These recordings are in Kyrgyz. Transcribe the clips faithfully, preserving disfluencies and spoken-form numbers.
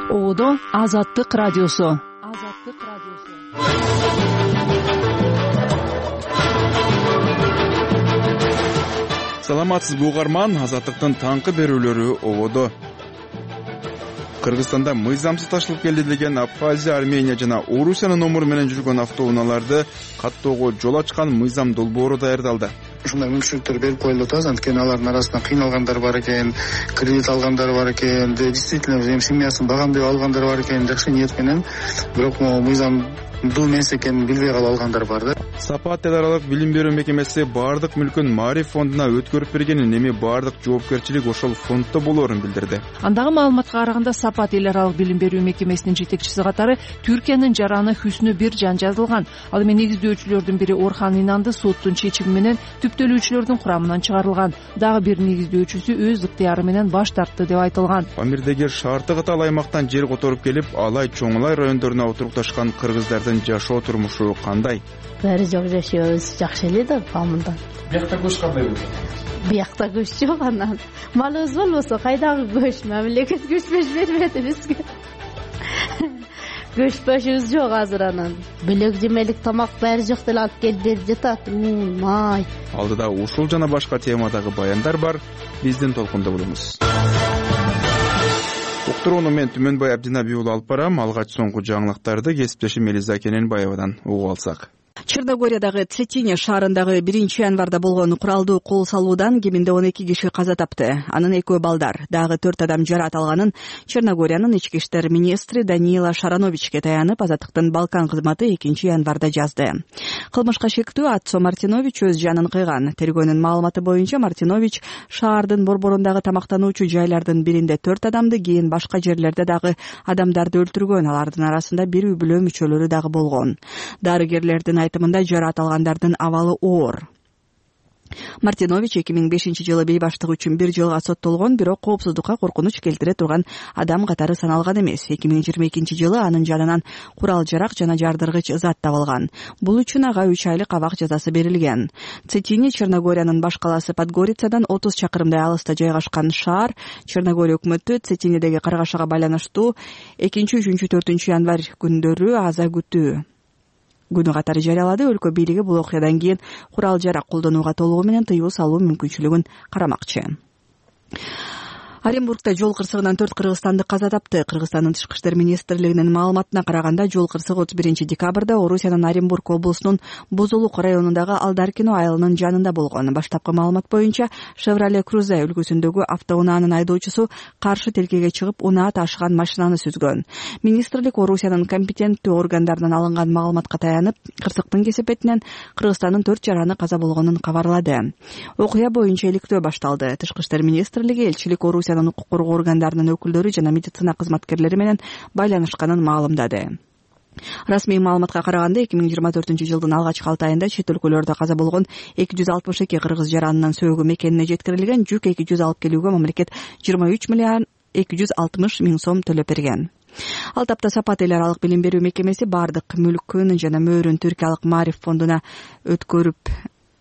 Оодо Азаттык радиосу. Азаттык радиосу. Саламатсызбы угарман, Азаттыктын таңкы берүүлөрү ободо. Кыргызстанда мыйзамсыз ташылып келди деген Абхазия, Армения жана Орусиянын номуру менен жүргөн автоунааларды каттоого жол ачкан мыйзам долбоору даярдалды. Ушундай мүмкүнчүлүктөр берип коюлуп атат, анткени алардын арасында кыйналгандар бар экен, кредит алгандар бар экен, действительно эми семьясын багамдап алгандар бар экен, жакшы ниет менен, бирок могу мыйзамдуу эмес экенин билбей калып алгандар бар да. Сапат эл аралык билим берүү мекемеси баардык мүлкүн Маариф фондуна өткөрүп бергенин, эми баардык жоопкерчилик ошол фонддо болоорун билдирди. Андагы маалыматка караганда, Сапат эл аралык билим берүү мекемесинин жетекчиси катары Түркиянын жараны Хүснү Биржан жазылган. Ал эми негиздөөчүлөрдүн бири Орхан Инанды соттун чечими менен түптөлүүчүлөрдүн курамынан чыгарылган. Дагы бир негиздөөчүсү өз ыктыяры менен баш тартты деп айтылган. Памирдеги шарты катал аймактан жер которуп келип, Алай, Чоңулай райондоруна отурукташкан кыргыздардын жашоо турмушу кандай? Баары жок жашообуз жакшы эле да Памирда. Биякта көч кандай болду? Биякта көч жок, анан малыбыз болбосо кайдагы көч, мамлекет көч бербеди бизге. Көч башыбыз жок азыр, анан бөлөк жемелик тамак баары жок деле алып келип берип жатат. Май. Алдыда ушул жана башка темадагы баяндар бар. Биздин толкунда болуңуз. Уктурууну мен Түмөнбай Абдинабий уулу алып барам. Алгач соңку жаңылыктарды кесиптешим Элиза Кененбаевадан угуп алсак. Черногориядагы Цетине шаарындагы биринчи январда болгон куралдуу кол салуудан кеминде он эки киши каза тапты. Анын экөө балдар, дагы төрт адам жаракат алганын Черногориянын ички иштер министри Даниила Шарановичке таянып, Азаттыктын Балкан кызматы экинчи январда жазды. Кылмышка шектүү Атсо Мартинович өз жанын кыйган. Тергөөнүн маалыматы боюнча Мартинович шаардын борборундагы тамактануучу жайлардын биринде төрт адамды, кийин башка жерлерде дагы адамдарды өлтүргөн. Алардын арасында бир үй-бүлө мүчөлөрү дагы болгон. Дарыгерлердин айтымында жаракат алгандардын абалы оор. Мартинович эки миң бешинчи жылы бейбаштык үчүн бир жылга соттолгон, бирок коопсуздукка коркунуч келтире турган адам катары саналган эмес. эки миң жыйырма экинчи жылы анын жанынан курал жарак жана жардыргыч зат табылган. Бул үчүн ага үч айлык абак жазасы берилген. Цетине Черногориянын баш калаасы Подгорицадан отуз чакырымдай алыста жайгашкан шаар. Черногория өкмөтү Цетинедеги каргашага байланыштуу экинчи, үчүнчү, төртүнчү январь күндөрү аза күтүү күнү катары жарыялады. Өлкө бийлиги бул окуядан кийин курал жарак колдонууга толугу менен тыюу салуу мүмкүнчүлүгүн карамакчы. Оренбургда жол кырсыгынан төрт кыргызстандык каза тапты. Кыргызстандын тышкы иштер министрлигинин маалыматына караганда, жол кырсыгы отуз биринчи декабрда Орусиянын Оренбург облусунун Бузулук районундагы Алдаркино айылынын жанында болгон. Баштапкы маалымат боюнча, Chevrolet Cruze үлгүсүндөгү автоунаанын айдоочусу каршы тилкеге чыгып, унаа ташыган машинаны сүзгөн. Министрлик Орусиянын компетенттүү органдарынан алынган маалыматка таянып, кырсыктын кесепетинен Кыргызстандын төрт жараны каза болгонун кабарлады. Окуя боюнча иликтөө башталды. Тышкы иштер министрлиги элчилик Орусиянын укук коргоо органдарынын өкүлдөрү жана медицина кызматкерлери менен байланышканын маалымдады. Расмий маалыматка караганда, эки миң жыйырма төртүнчү жылдын алгачкы алты айында чет өлкөлөрдө каза болгон эки жүз алтымыш эки кыргыз жаранынын сөөгү мекенине жеткирилген. Жүк эки жүз алып келүүгө мамлекет жыйырма үч миллиард эки жүз алтымыш миң сом төлөп берген. Ал тапта Сапат эл аралык билим берүү мекемеси бардык мүлкүн жана мөөрүн Түркиялык Маариф фондуна өткөрүп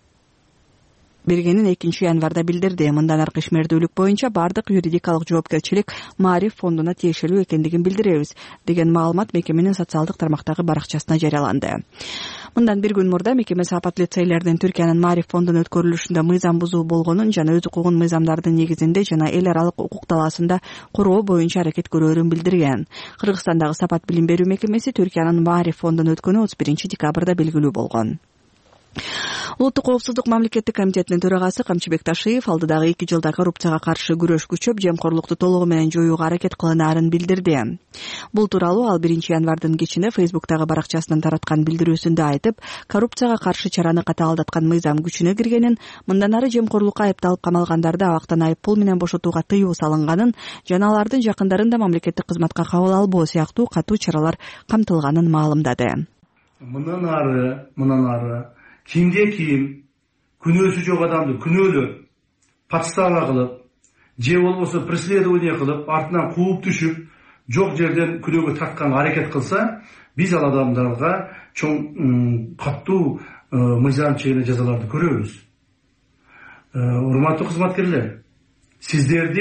бергенин экинчи январда билдирди. Мындан аркы ишмердүүлүк боюнча бардык юридикалык жоопкерчилик Маариф фондуна тиешелүү экендигин билдиребиз, деген маалымат мекеменин социалдык тармактагы баракчасына жарыяланды. Мындан бир күн мурда мекеме Сапат лицейлердин Түркиянын Маариф фондуна өткөрүлүшүндө мыйзам бузуу болгонун жана өз укугун мыйзамдардын негизинде жана эл аралык укук талаасында короо боюнча аракет көрөөрүн билдирген. Кыргызстандагы Сапат билим берүү мекемеси Түркиянын Маариф фондуна өткөнү отуз биринчи декабрда белгилүү болгон. Улуттук коопсуздук мамлекеттик комитетинин төрагасы Камчыбек Ташиев алдыдагы эки жылда коррупцияга каршы күрөш күчөп, жемкорлукту толугу менен жоюуга аракет кылынаарын билдирди. Бул тууралуу ал биринчи январдын кечинде Фейсбуктагы баракчасынан тараткан билдирүүсүндө айтып, коррупцияга каршы чараны катаалдаткан мыйзам күчүнө киргенин, мындан ары жемкорлукка айыпталып камалгандарды абактан айып пул менен бошотууга тыюу салынганын, жана алардын жакындарын да мамлекеттик кызматка кабыл албоо сыяктуу катуу чаралар камтылганын маалымдады. Мындан ары, мындан ары кимде ким күнөөсү жок адамды күнөөлөп, подстава кылып, же болбосо преследование кылып, артынан кууп түшүп, жок жерден күнөөгө тарткан аракет кылса, биз ал адамдарга чоң катуу мыйзам чегине жазаларды көрөбүз. Урматтуу кызматкерлер, сиздердин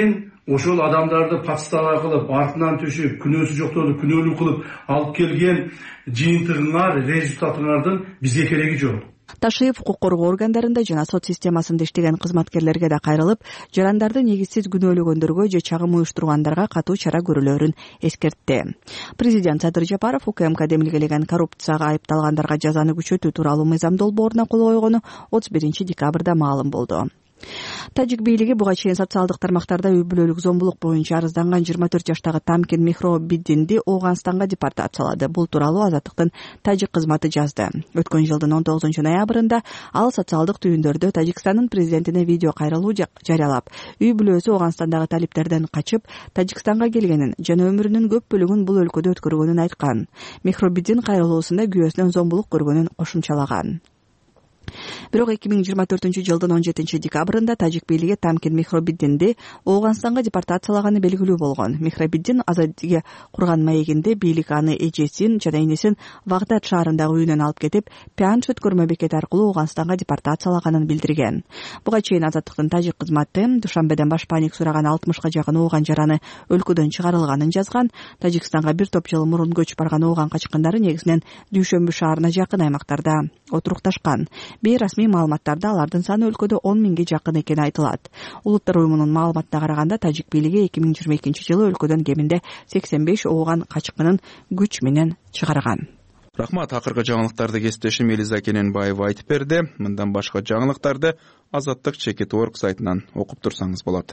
ошол адамдарды подстава кылып, артынан түшүп, күнөөсү жокторду күнөөлүү кылып алып келген жыйынтыгыңар, результатыңардын бизге кереги жок. Ташиев укук коргоо органдарында жана сот системасында иштеген кызматкерлерге да кайрылып, жарандарды негизсиз күнөөлөгөндөргө же чагым уюштургандарга катуу чара көрүлөөрүн эскертти. Президент Садыр Жапаров УКМК демилгелеген коррупцияга айыпталгандарга жазаны күчөтүү тууралуу мыйзам долбооруна кол койгону отуз биринчи декабрда маалым болду. Тажик бийлиги буга чейин социалдык тармактарда үй бүлөлүк зомбулук боюнча арызданган жыйырма төрт жаштагы Тамкин Мехробиддинди Ооганстанга депортациялады. Бул тууралуу Азаттыктын тажик кызматы жазды. Өткөн жылдын он тогузунчу ноябрында ал социалдык түйүндөрдө Тажикстандын президентине видео кайрылуу жарыялап, үй бүлөсү Ооганстандагы талиптерден качып Тажикстанга келгенин жана өмүрүнүн көп бөлүгүн бул өлкөдө өткөргөнүн айткан. Мехробиддин кайрылуусунда күйөөсүнөн зомбулук көргөнүн кошумчалаган. Бирок эки миң жыйырма төртүнчү жылдын он жетинчи декабрында тажик бийлиги Тамкин Мехробиддинди Ооганстанга депортациялаганы белгилүү болгон. Мехробиддин Азадиге курган маегинде бийлик аны эжесин жана энесин Вагдад шаарындагы үйүнөн алып кетип, Пянш өткөрмө бекети аркылуу Ооганстанга депортациялаганын билдирген. Буга чейин Азаттыктын тажик кызматы Душанбеден баш паник сураган алтымышка жакын ооган жараны өлкөдөн чыгарылганын жазган. Тажикстанга бир топ жыл мурун көчүп барган ооган качкындары негизинен Дүйшөмбү шаарына жакын аймактарда отурукташкан. Бейрасмий маалыматтарда алардын саны өлкөдө он миңге жакын экени айтылат. Улуттар уюмунун маалыматына караганда тажик бийлиги эки миң жыйырма экинчи жылы өлкөдөн кеминде сексен беш ооган качкынын күч менен чыгарган. Рахмат, акыркы жаңылыктарды кесиптешим Элиза Кененбаева айтып берди. Мындан башка жаңылыктарды Азаттык чекит точка орг сайтынан окуп турсаңыз болот.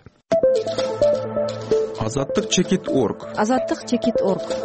Азаттык чекит точка орг. Азаттык чекит точка орг.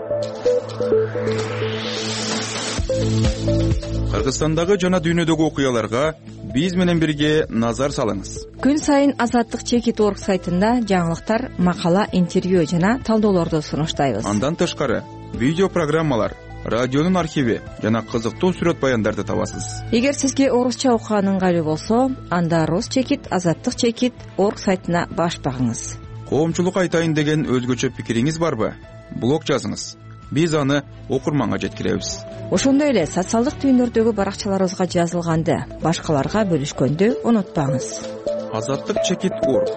Кыргызстандагы жана дүйнөдөгү окуяларга биз менен бирге назар салыңыз. Күн сайын Азаттык чекит точка орг сайтында жаңылыктар, макала, интервью жана талдоолорду сунуштайбыз. Андан тышкары видео программалар, радионун архиви жана кызыктуу сүрөт баяндарды табасыз. Эгер сизге орусча окуган ыңгайлуу болсо, анда Рус чекит Азаттык чекит точка орг сайтына баш багыңыз. Коомчулукка айтайын деген өзгөчө пикириңиз барбы? Блог жазыңыз. Биз аны окурманга жеткиребиз. Ошондой эле социалдык түйүндөрдөгү баракчаларыбызга жазылганды башкаларга бөлүшкөндү унутпаңыз. Азаттык чекит точка орг.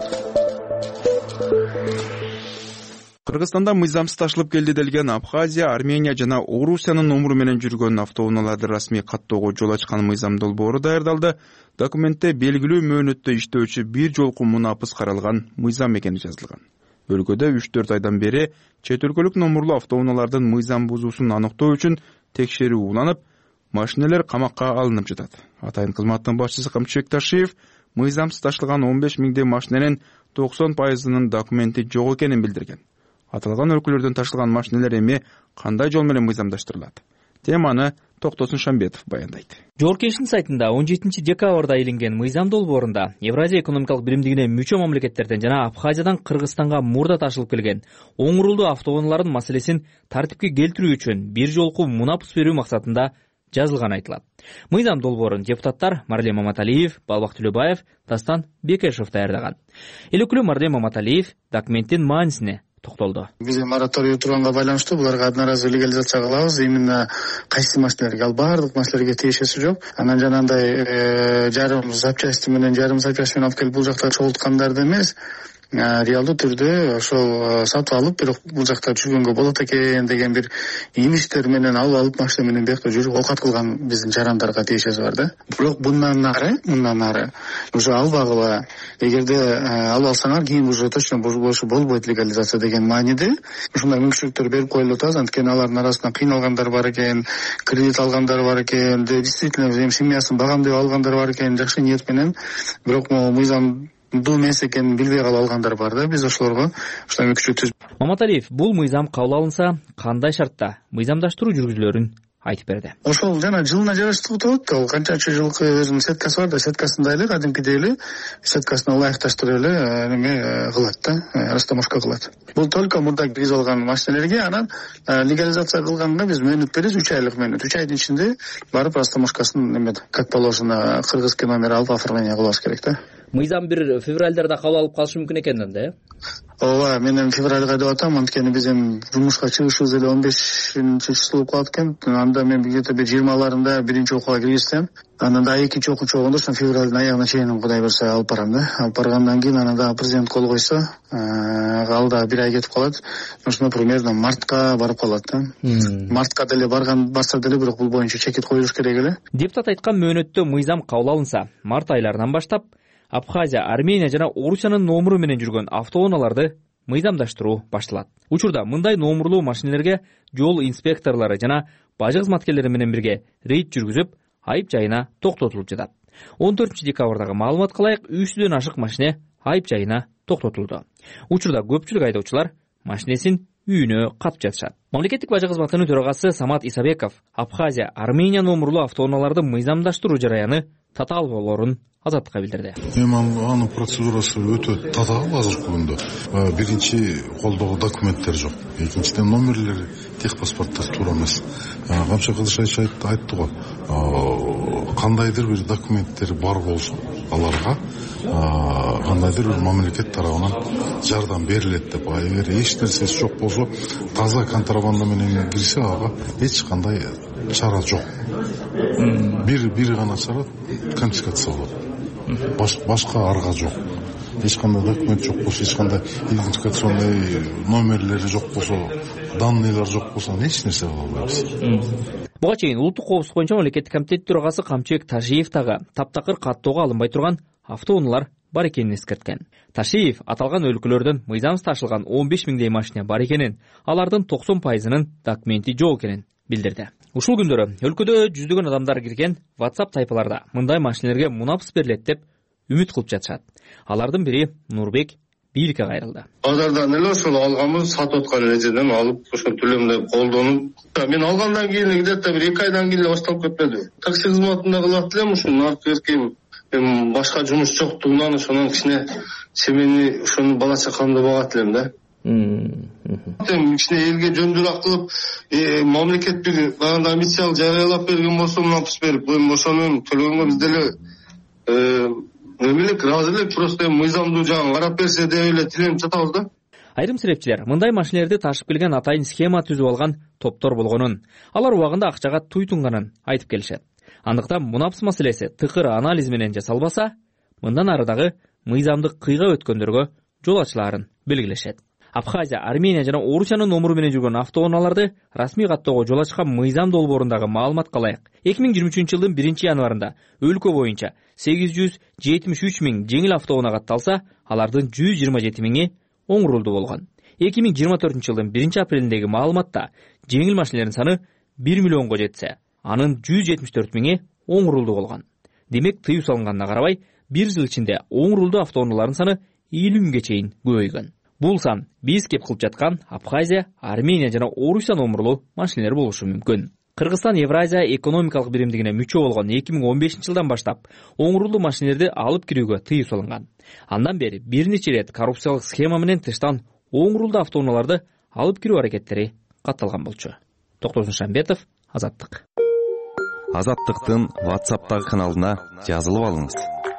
Кыргызстанда мыйзамсыз ташылып келди делген Абхазия, Армения жана Орусиянын номуру менен жүргөн автоунааларды расмий каттоого жол ачкан мыйзам долбоору даярдалды. Документте белгилүү мөөнөттө иштөөчү бир жолку мунапыс каралган мыйзам экени жазылган. Өлкөдө үч төрт айдан бери чет өлкөлүк номурлуу автоунаалардын мыйзам бузуусун аныктоо үчүн текшерүү уланып, машинелер камакка алынып жатат. Атайын кызматтын башчысы Камчыбек Ташиев мыйзамсыз ташылган он беш миңдей машиненин токсон пайызынын документи жок экенин билдирген. Аталган өлкөлөрдөн ташылган машинелер эми кандай жол менен мыйзамдаштырылат? Теманы Токтосун Шамбетов баяндайт. Жогорку сайтында он жетинчи декабрда илинген мыйзам долбоорунда Евразия экономикалык биримдигине мүчө мамлекеттерден жана Абхазиядан Кыргызстанга мурда ташылып келген оңурулдуу автоунаалардын маселесин тартипке келтирүү үчүн бир жолку мунапыс берүү максатында жазылган айтылат. Мыйзам долбоорун депутаттар Марлен Маматалиев, Балбак Төлөбаев, Дастан Бекешев даярдаган. Эл өкүлү Марлен Маматалиев документтин маанисине токтолду. Биз мораторий турганга байланыштуу буларга одноразовый легализация кылабыз. Именно кайсы машиналерге, ал баардык машиналерге тиешеси жок. Анан жанагындай жарым запчасти менен жарым запчасть менен алып келип бул жакта чогулткандарды эмес, реалдуу түрдө ошол сатып алып, бирок бул жакта жүргөнгө болот экен деген бир имиштер менен алып алып машина менен бияка жүрүп оокат кылган биздин жарандарга тиешеси бар да. Бирок мындан ары, мындан ары уже албагыла. Эгерде алып алсаңар, кийин уже точно болбойт легализация деген мааниде ушундай мүмкүнчүлүктөр берип коюлуп атабыз. Анткени алардын арасында кыйналгандар бар экен, кредит алгандар бар экен, действительно эми семьясын багам деп алгандар бар экен, жакшы ниет менен. Бирок мыйзам бул эмес экенин билбей калып алгандар бар да. Биз ошолорго ушундай мүмкүнчүлүк түзүп. Маматалиев бул мыйзам кабыл алынса, кандай шартта мыйзамдаштыруу жүргүзүлөрүн айтып берди. Ошол жана жылына жараштуу болот. Ал канчанчы жылкы өзүнүн сеткасы бар да, сеткасында эле кадимкидей эле сеткасына ылайыкташтырып эле неме кылат да, растаможка кылат. Бул только мурда киргизип алган машинелерге. Анан легализация кылганга биз мөөнөт беребиз, үч айлык мөөнөт. үч айдын ичинде барып растаможкасын неме как положено кыргызский номер алып оформление кылабыз керек да. мыйзам бир февралдарда кабыл алып калышы мүмкүн экен да, э? ооба, мен эми февралга деп атам, анткени биз эми жумушка чыгышыбыз эле он бешинчи число болуп калат экен. Анда мен где-то бир жыйырмаларында биринчи окууга киргизсем, анан дагы экинчи окуучу болгондо ошо февралдын аягына чейин Кудай буйрса алып барам да. Алып баргандан кийин анан дагы президент кол койсо, ал дагы бир ай кетип калат. Ошондо примерно мартка барып калат да. Мартка деле барган барса деле, бирок бул боюнча чекит коюш керек эле. Депутат айткан мөөнөттө мыйзам кабыл алынса, март айларынан баштап Абхазия, Армения жана Орусиянын номуру менен жүргөн автоунааларды мыйзамдаштыруу башталат. Учурда мындай номурлуу машинелерге жол инспекторлору жана бажы кызматкерлери менен бирге рейд жүргүзүп, айып жайына токтотулуп жатат. он төртүнчү декабрдагы маалыматка ылайык үч жүздөн ашык машине айып жайына токтотулду. Учурда көпчүлүк айдоочулар машинесин үйүнө катып жатышат. Мамлекеттик бажы кызматынын төрагасы Самат Исабеков Абхазия, Армения номурлуу автоунааларды мыйзамдаштыруу жараяны татаал болоорун Азаттыкка билдирди. Эми анын процедурасы өтө татаал азыркы күндө. Биринчи колдогу документтер жок. Экинчиден номерлери, техпаспорттор туура эмес. Камчы Кылышбаев айтты го, кандайдыр бир документтер бар болсо, аларга кандайдыр бир мамлекет тарабынан жардам берилет деп. Эгер эч нерсеси жок болсо, таза контрабанда менен кирсе, ага эч кандай чара жок. Бир бир гана чара конфискация болот. Башка арга жок. Эч кандай документ жок болсо, эч кандай идентификационный номерлери жок болсо, данныйлар жок болсо, эч нерсе кыла албайбыз. Буга чейин улуттук коопсуздук боюнча мамлекеттик комитет төрагасы Камчыбек Ташиев дагы таптакыр каттоого алынбай турган автоунаалар бар экенин эскерткен. Ташиев аталган өлкөлөрдөн мыйзамсыз ташылган он беш миңдей машина бар экенин, алардын токсон пайызынын документи жок экенин билдирди. Ушул күндөрү өлкөдө жүздөгөн адамдар кирген WhatsApp тайпаларда мындай машинелерге мунапс берилет деп үмүт кылып жатышат. Алардын бири Нурбек бийликке кайрылды. Базардан эле ошол алганбыз, сатып аткан эле жерден алып, ошол төлөмдү колдонуп, мен алгандан кийин где-то бир эки айдан кийин эле башталып кетмеди. Такси кызматында кылат элем, ушунун аркы эркем, эми башка жумуш жоктугунан ошонун кичине семени, ошону бала чакамды багат элем да. Кичине элге жөндүрак кылып, мамлекет бир баягы миссиялык жарыялап берген болсо, мунапс берип, эми ошонун төлөгөнгө биз деле эмелик ыраазы элек, просто мыйзамдуу жагын карап берсе деп эле тиленип жатабыз да. Айрым серепчилер мындай машинелерди ташып келген атайын схема түзүп алган топтор болгонун, алар убагында акчага туйтунганын айтып келишет. Андыктан мунапс маселеси тыкыр анализ менен жасалбаса, мындан ары дагы мыйзамдык кыйга өткөндөргө жол ачылаарын белгилешет. Абхазия, Армения жана Орусиянын номуру менен жүргөн автоунааларды расмий каттоого жол ачкан мыйзам долбоорундагы маалыматка ылайык эки миң жыйырма үчүнчү жылдын биринчи январында өлкө боюнча сегиз жүз жетимиш үч миң жеңил автоунаа катталса, алардын жүз жыйырма жети миңи оңурулду болгон. эки миң жыйырма төртүнчү жылдын биринчи апрелиндеги маалыматта жеңил машинелердин саны бир миллионго жетсе, анын жүз жетимиш төрт миңи оңурулду болгон. Демек, тыюу салынганына карабай, бир жыл ичинде оңурулду автоунаалардын саны элүү миңге чейин көбөйгөн. Бул сан биз кеп кылып жаткан Абхазия, Армения жана Орусия номурлуу машинелер болушу мүмкүн. Кыргызстан Евразия экономикалык биримдигине мүчө болгон эки миң он бешинчи жылдан баштап оңурулуу машинелерди алып кирүүгө тыюу салынган. Андан бери бир нече ирет коррупциялык схема менен тыштан оңурулду автоунааларды алып кирүү аракеттери катталган болчу. Токтосун Шамбетов, Азаттык. Азаттыктын WhatsApp'тагы каналына жазылып алыңыз.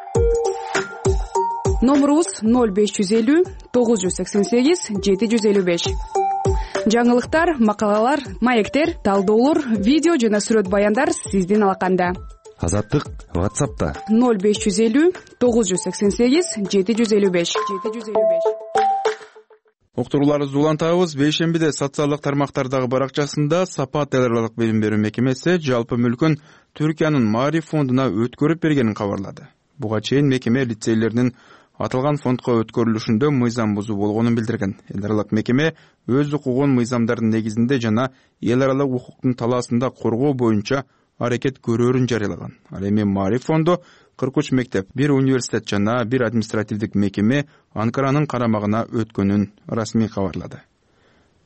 Номерубуз ноль беш жүз элүү тогуз жүз сексен сегиз жети жүз элүү беш. Жаңылыктар, макалалар, маектер, талдоолор, видео жана сүрөт баяндар сиздин алаканда. Азаттык WhatsApp'та ноль беш жүз элүү тогуз жүз сексен сегиз жети жүз элүү беш. Уктурууларыбызды улантабыз. Бейшембиде социалдык тармактардагы баракчасында Сапат эл аралык билим берүү мекемеси жалпы мүлкүн Түркиянын Маариф фондуна өткөрүп бергенин кабарлады. Буга чейин мекеме лицейлердин аталган фондко өткөрүлүшүндө мыйзам бузуу болгонун билдирген. Эл аралык мекеме өз укугун мыйзамдардын негизинде жана эл аралык укуктун талаасында коргоо боюнча аракет көрөөрүн жарыялаган. Ал эми Маариф фонду кырк үч мектеп, бир университет жана бир административдик мекеме Анкаранын карамагына өткөнүн расмий кабарлады.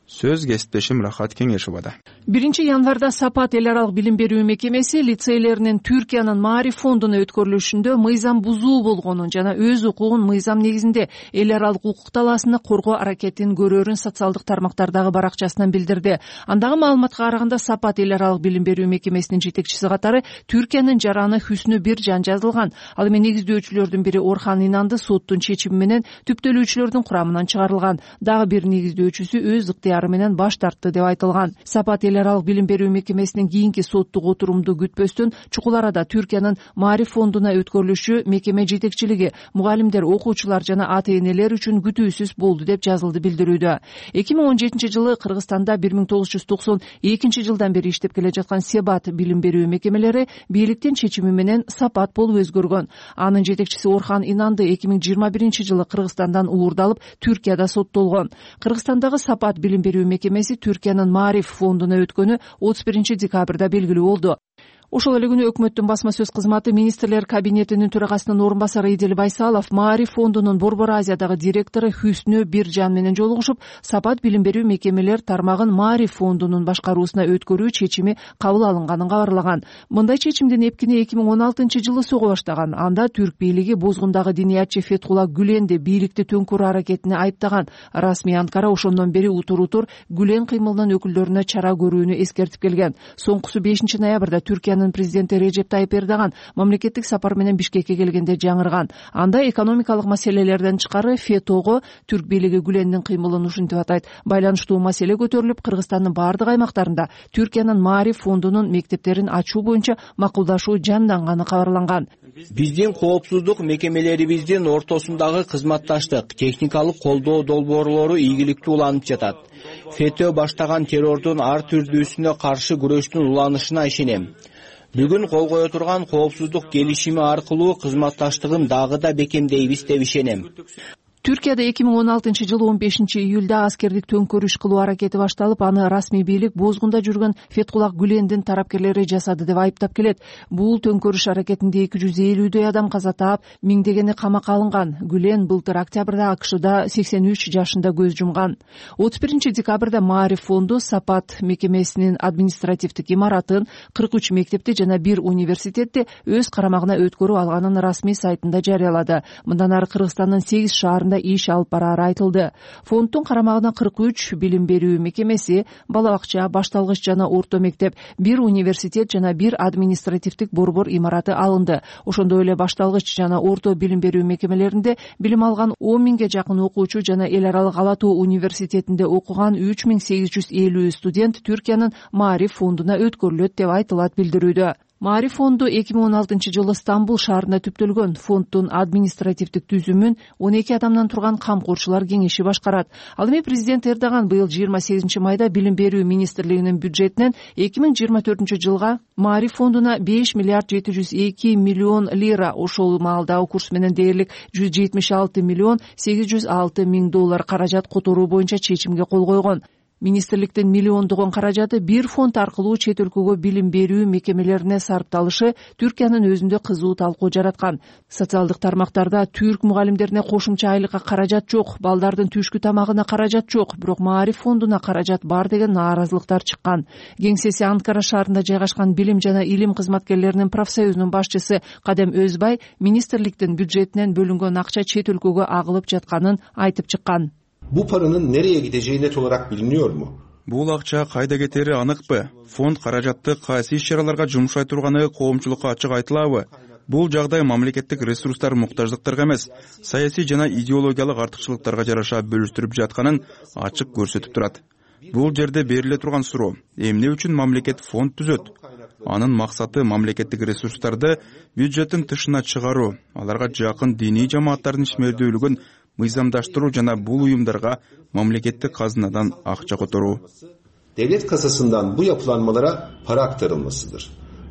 сөз кесиптешим Рахат Кеңешовада. биринчи январда Сапат эл аралык билим берүү мекемеси лицейлеринин Түркиянын Маариф фондуна өткөрүлүшүндө мыйзам бузуу болгонун жана өз укугун мыйзам негизинде эл аралык укук талаасында коргоо аракетин көрөрүн социалдык тармактардагы баракчасынан билдирди. Андагы маалыматка караганда Сапат эл аралык билим берүү мекемесинин жетекчиси катары Түркиянын жараны Хүснү Биржан жазылган. Ал эми негиздөөчүлөрдүн бири Орхан Инанды соттун чечими менен түптөлүүчүлөрдүн курамынан чыгарылган. Дагы бир негиздөөчүсү өз ыктыяры менен баш тартты деп айтылган. Сапат эл аралык билим берүү мекемесинин кийинки соттук отурумду күтпөстөн чукул арада Түркиянын Маариф фондуна өткөрүлүшү мекеме жетекчилиги, мугалимдер, окуучулар жана ата энелер үчүн күтүүсүз болду деп жазылды билдирүүдө. эки миң он жетинчи жылы Кыргызстанда бир миң тогуз жүз токсон экинчи жылдан бери иштеп келе жаткан Себат билим берүү мекемелери бийликтин чечими менен Сапат болуп өзгөргөн. Анын жетекчиси Орхан Инанды эки миң жыйырма биринчи жылы Кыргызстандан уурдалып Түркияда соттолгон. Кыргызстандагы Сапат билим берүү мекемеси Түркиянын Маариф фондуна өткөнү отуз биринчи декабрда белгилүү болду. Ошол эле күнү өкмөттүн басма сөз кызматы министрлер кабинетинин төрагасынын орун басары Идил Байсалов Маариф фондунун Борбор Азиядагы директору Хүснү Биржан менен жолугушуп, Сапат билим берүү мекемелер тармагын Маариф фондунун башкаруусуна өткөрүү чечими кабыл алынганын кабарлаган. Мындай чечимдин эпкини эки миң он алтынчы жылы сого баштаган. Анда түрк бийлиги бозгундагы диниятчы Фетхулла Гүленди бийликти төңкөрүү аракетине айыптаган. Расмий Анкара ошондон бери утур-утур Гүлен кыймылынын өкүлдөрүнө чара көрүүнү эскертип келген. Соңкусу бешинчи ноябрда Түркиянын президенти Режеп Тайып Эрдоган мамлекеттик сапар менен Бишкекке келгенде жаңырган. Анда экономикалык маселелерден тышкары Фетого түрк бийлиги Гүлендин кыймылын ушинтип атайт. Байланыштуу маселе көтөрүлүп, Кыргызстандын бардык аймактарында Түркиянын Маариф фондунун мектептерин ачуу боюнча макулдашуу жанданганы кабарланган. Биздин коопсуздук мекемелерибиздин ортосундагы кызматташтык, техникалык колдоо долбоорлору ийгиликтүү уланып жатат. Фето баштаган террордун ар түрдүүсүнө каршы күрөштүн уланышына ишенем. Бүгүн кол кое турган коопсуздук келишими аркылуу кызматташтыгын дагы да бекемдейбиз деп ишенем. Түркияда эки миң он алтынчы жылы он бешинчи июлда аскердик төңкөрүш кылуу аракети башталып, аны расмий бийлик бозгунда жүргөн Фетхулла Гүлендин тарапкерлери жасады деп айыптап келет. Бул төңкөрүш аракетинде эки жүз элүүдөй адам каза таап, миңдегени камакка алынган. Гүлен былтыр октябрда АКШда сексен үч жашында көз жумган. отуз биринчи декабрда Маариф фонду Сапат мекемесинин административдик имаратын, кырк үч мектепти жана бир университетти өз карамагына өткөрүп алганын расмий сайтында жарыялады. Мындан ары Кыргызстандын сегиз шаарында иш алып барары айтылды. Фонддун карамагына кырк үч билим берүү мекемеси, бала бакча, башталгыч жана орто мектеп, бир университет жана бир административдик борбор имараты алынды. Ошондой эле башталгыч жана орто билим берүү мекемелеринде билим алган он миңге жакын окуучу жана эл аралык Ала Тоо университетинде окуган үч миң сегиз жүз элүү студент Түркиянын Маариф фондуна өткөрүлөт деп айтылат билдирүүдө. Маариф фонду эки миң он алтынчы жылы Стамбул шаарында түптөлгөн. Фонддун административдик түзүмүн он эки адамдан турган камкорчулар кеңеши башкарат. Ал эми президент Эрдоган быйыл жыйырма сегизинчи майда билим берүү министрлигинин бюджетинен эки миң жыйырма төртүнчү жылга Маариф фондуна беш миллиард жети жүз эки миллион лира, ошол маалдагы курс менен дээрлик жүз жетимиш алты миллион сегиз жүз алты миң доллар каражат которуу боюнча чечимге кол койгон. Министрликтин миллиондогон каражаты бир фонд аркылуу чет өлкөгө билим берүү мекемелерине сарпталышы Түркиянын өзүндө кызуу талкуу жараткан. Социалдык тармактарда түрк мугалимдерине кошумча айлыкка каражат жок, балдардын түшкү тамагына каражат жок, бирок Маариф фондуна каражат бар деген нааразылыктар чыккан. Кеңсеси Анкара шаарында жайгашкан билим жана илим кызматкерлеринин профсоюзунун башчысы Кадем Өзбай министрликтин бюджетинен бөлүнгөн акча чет өлкөгө агылып жатканын айтып чыккан. Bu paranın nereye gideceği net olarak biliniyor mu? Бул акча кайда кетери аныкпы? Фонд каражатты кайсы иш-чараларга жумшай турганы коомчулукка ачык айтылабы? Бул жагдай мамлекеттик ресурстар муктаждыктарга эмес, саясий жана идеологиялык артыкчылыктарга жараша бөлүштүрүп жатканын ачык көрсөтүп турат. Бул жерде бериле турган суроо: эмне үчүн мамлекет фонд түзөт? Анын максаты мамлекеттик ресурстарды бюджеттин тышына чыгаруу, аларга жакын диний жамааттардын ишмердүүлүгүн мыйзамдаштыруу жана бул уюмдарга мамлекеттик казынадан акча которуу. Devlet kasasından bu yapılanmalara para aktarılmasıdır.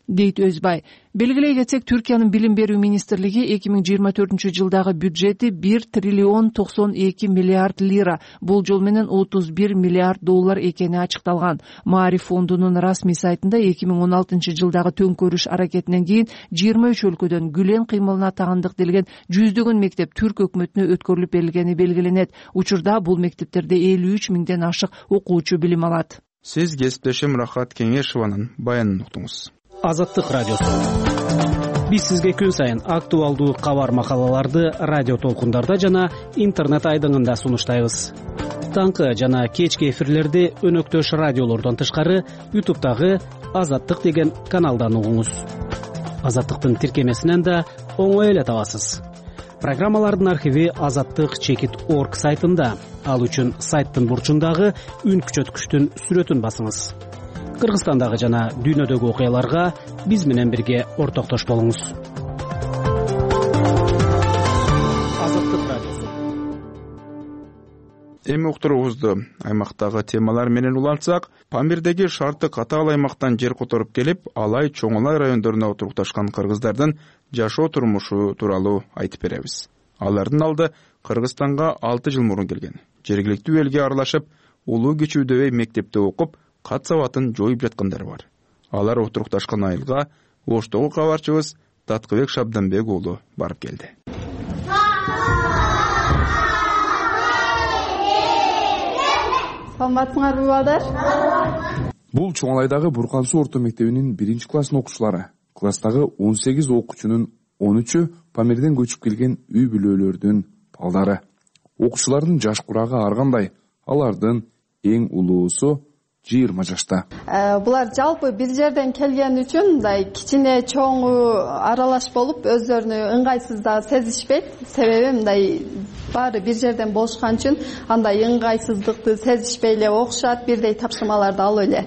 дейт Өзбай. Белгилей кетсек, Түркиянын билим берүү министрлиги эки миң жыйырма төртүнчү жылдагы бюджети бир триллион токсон эки миллиард лира, бул жол менен отуз бир миллиард доллар экени ачыкталган. Маариф фондунун расмий сайтында эки миң он алтынчы жылдагы төңкөрүш аракетинен кийин жыйырма үч өлкөдөн гүлен кыймылына тагандык делген жүздөгөн мектеп түрк өкмөтүнө өткөрүлүп берилгени белгиленет. Учурда бул мектептерде элүү үч миңден ашык окуучу билим алат. Сиз кесиптешим Рахат Кеңешованын баянын уктуңуз. Азаттык радиосу. Биз сизге күн сайын актуалдуу кабар макалаларды радио толкундарда жана интернет айдыңында сунуштайбыз. Таңкы жана кечки эфирлерди өнөктөш радиолордон тышкары ютубтагы Азаттык деген каналдан угуңуз. Азаттыктын тиркемесинен да оңой эле табасыз. Программалардын архиви азаттык чекит точка орг сайтында. Ал үчүн сайттын бурчундагы үн күчөткүчтүн сүрөтүн басыңыз. Кыргызстандагы жана дүйнөдөгү окуяларга биз менен бирге ортоктош болуңуз. Азаттык радиосу. Эми уктуруубузду аймактагы темалар менен улантсак, Памирдеги шарты катаал аймактан жер которуп келип, Алай, Чоңолай райондоруна отурукташкан кыргыздардын жашоо турмушу тууралуу айтып беребиз. Алардын алды Кыргызстанга алты жыл мурун келген. Жергиликтүү элге аралашып, улуу кичүүдөбөй мектепте окуп, кат сабатын жоюп жаткандар бар. Алар отурукташкан айылга Оштогу кабарчыбыз Таткыбек Шабданбек уулу барып келди. Саламатсыңарбы балдар? Бул Чоңолайдагы Буркан суу орто мектебинин биринчи класстын окуучулары. Класстагы он сегиз окуучунун он үчү Памирден көчүп келген үй бүлөлөрдүн балдары. Окуучулардын жаш курагы ар кандай. Алардын эң улуусу жыйырма жашта. Булар жалпы бир жерден келген үчүн мындай кичине чоңу аралаш болуп, өздөрүнү ыңгайсыздаа сезишпейт. Себеби мындай баары бир жерден болушкан үчүн андай ыңгайсыздыкты сезишпей эле окушат, бирдей тапшырмаларды алып эле.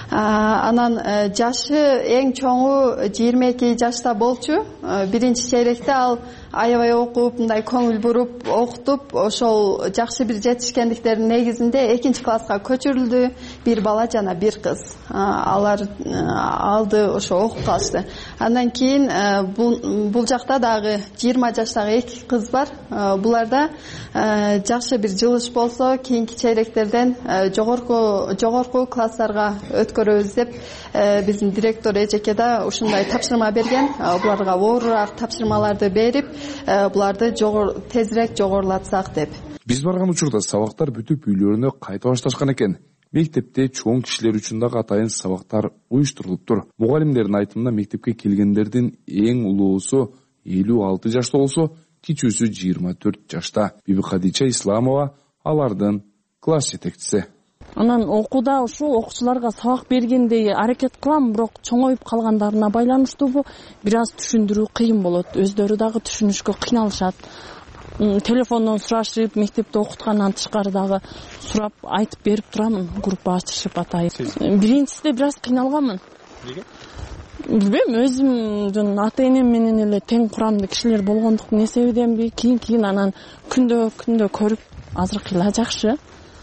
Анан жашы эң чоңу жыйырма эки жашта болчу. Биринчи чейректе ал аябай окуп, мындай көңүл буруп окутуп, ошол жакшы бир жетишкендиктердин негизинде экинчи класска көчүрүлдү. Бир бала жана бир кыз. Алар алды ошо окуп калышты. Андан кийин бул жакта дагы жыйырма жаштагы эки кыз бар. Буларда жакшы бир жылыш болсо, кийинки чейректерден жогорку жогорку класстарга өткөрөбүз деп биздин директор эжеке да ушундай тапшырма берген. Буларга оорураак тапшырмаларды берип, буларды тезирээк жогорулатсак деп. Биз барган учурда сабактар бүтүп үйлөрүнө кайта башташкан экен. Мектепте чоң кишилер үчүн дагы атайын сабактар уюштурулуптур. Мугалимдердин айтымында мектепке келгендердин эң улуусу элүү алты жашта болсо, кичүүсү жыйырма төрт жашта. Биби Кадича Исламова алардын класс жетекчиси. Анан окууда ушул окуучуларга сабак бергендей аракет кылам, бирок чоңоюп калгандарына байланыштуу бир аз түшүндүрүү кыйын болот. Өздөрү дагы түшүнүшкө кыйналышат. Телефондон сурашып, мектепте окуткандан тышкары дагы сурап айтып берип турамын, группа ачышып атайын. Биринчисинде бир аз кыйналганмын. Эмнеге? Билбейм, өзүмдүн ата энем менен эле тең курамдуу кишилер болгондуктун эсебиденби, кийин-кийин анан күндө-күндө көрүп, азыркы эле жакшы.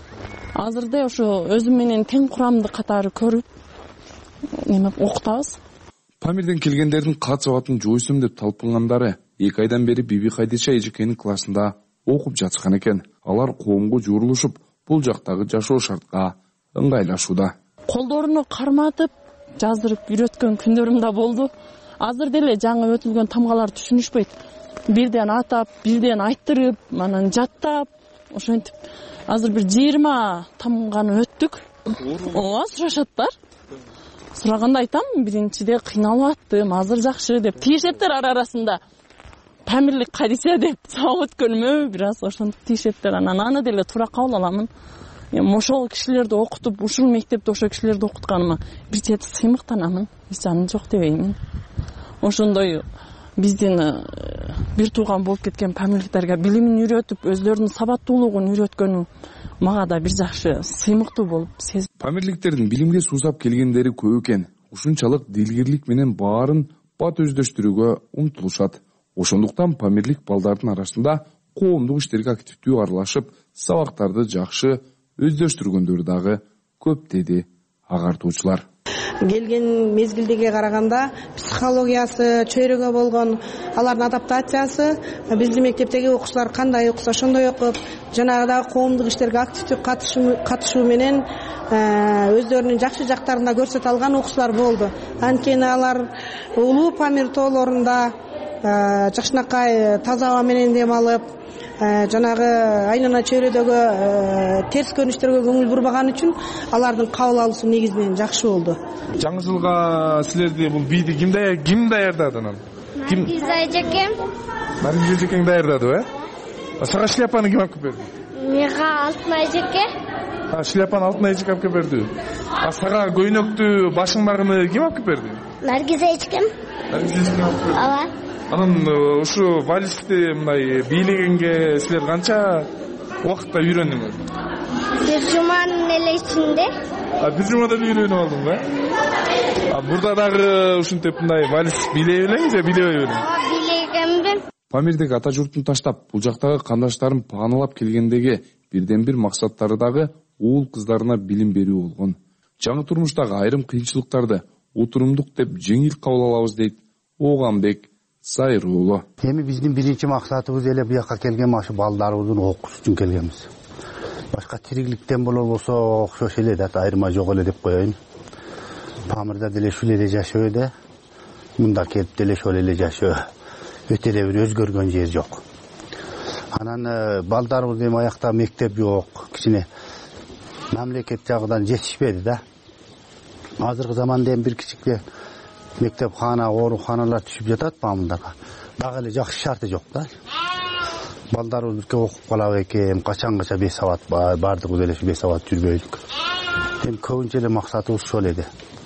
Азырда ошо өзүм менен тең курамдуу катары көрүп, неме окутабыз. Памирден келгендердин кат сабатын жоюсум деп талпынгандары эки айдан бери Биби Кадича эжекенин классында окуп жатышкан экен. Алар коомго журулушуп, бул жактагы жашоо шартка ыңгайлашууда. Колдоруну карматып, жаздырып үйрөткөн күндөрүм да болду. Азыр деле жаңы өтүлгөн тамгалар түшүнүшпөйт. Бирден атап, бирден айттырып, анан жаттап, ошентип азыр бир жыйырма тамганы өттүк. Ооба, сурашаттар. Сураганда айтам, биринчиде кыйналып аттым, азыр жакшы деп. Тиешеттер ара арасында. Памирлик Кадича деп сабак өткөнүмө бир аз ошентип тиешеттер. Анан аны деле туура кабыл аламын. Эми ошол кишилерди окутуп, ушул мектепте ошол кишилерди окутканыма бир чети сыймыктанамын. Эч жаны жок дебеймин. Ошондой биздин бир тууган болуп кеткен памирликтерге билимин үйрөтүп, өздөрүнүн сабаттуулугун үйрөткөнү мага да бир жакшы сыймыктуу болуп сезdim. Памирликтердин билимге суусап келгендери көп экен. Ушунчалык дилгирлик менен баарын бат өздөштүрүүгө умтулушат. Ошондуктан памирлик балдардын арасында коомдук иштерге активдүү аралашып, сабактарды жакшы өздөштүргөндөрү дагы көп, деди агартуучулар. келген мезгилдеги караганда психологиясы, чөйрөгө болгон алардын адаптациясы биздин мектептеги окуучулар кандай окуса ошондой окуп, жанагыдагы коомдук иштерге активдүү катышуу менен өздөрүнүн жакшы жактарын көрсөтө алган окуучулар болду. Анткени алар улуу Памир тоолорунда жакшынакай таза аба менен дем алып, жанагы айлана чөйрөдөгү терс көрүнүштөргө көңүл бурбаган үчүн алардын кабыл алуусу негизинен жакшы болду. Жаңы жылга силерди бул бийди ким ким даярдады анан? Наргиза эжекем. Наргиза эжекең даярдады, э? Сага шляпаны ким алып берди? Мага алтын эжеке. А шляпаны алтын эжек алып берди. А сага көйнөктү, башыңдагыны ким алып берди? Наргиза эжекем. Наргиза эжекең алып берди. Ооба. Анан ушу вальсти мындай бийлегенге силер канча убакытта үйрөндүңөр? Бир жуманын эле ичинде. А бир жумада үйрөнүп алдың ба? А бурда дагы ушинтип мындай вальс бийлей белең же бийлебей белең? Ооба, бийлегенмин. Памирдеги ата журтун таштап, бул жактагы кандаштарын пааналап келгендеги бирден бир максаттары дагы уул кыздарына билим берүү болгон. Жаңы турмуштагы айрым кыйынчылыктарды утурумдук деп жеңил кабыл алабыз дейт Оганбек Сайыр уулу. Эми биздин биринчи максатыбыз эле буяка келген машы балдарыбыздын окуусу үчүн келгенбиз. Башка тириликтен болбосо окшош эле да, айырма жок эле деп коеюн. Памирда деле ушул эле жашоо эле, мында келип деле ошол эле жашоо. Өтө эле бир өзгөргөн жер жок. Анан балдарыбыз эми аякта мектеп жок, кичине мамлекет жагынан жетишпеди да. Азыркы заманда эми бир кичике мектепкана, ооруканалар түшүп жатат Памирдага. Дагы эле жакшы шарты жок да. Балдарыбыз бирке окуп калабы экен, качангаcha беш сабат бардыгыбыз эле беш сабат жүрбөйлүк. Эми көбүнчө эле максатыбыз ошол эди.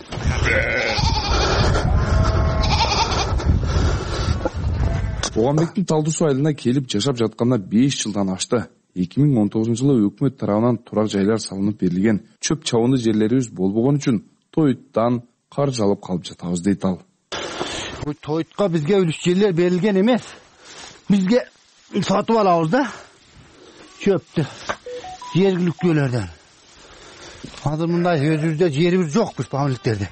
Оганбектин Талдуу суу айылына келип жашап жатканына беш жылдан ашты. эки миң он тогузунчу жылы өкмөт тарабынан турак жайлар салынып берилген. Чөп чабынды жерлерибиз болбогон үчүн Тоюттан каржы алып калып жатабыз дейт ал. Бул Тоютка бизге үлүш жерлер берилген эмес. Бизге сатып алабыз да. Чөптү жергиликтүүлөрдөн. Азыр мындай өзүбүздө жерибиз жок биз Памирликтерде.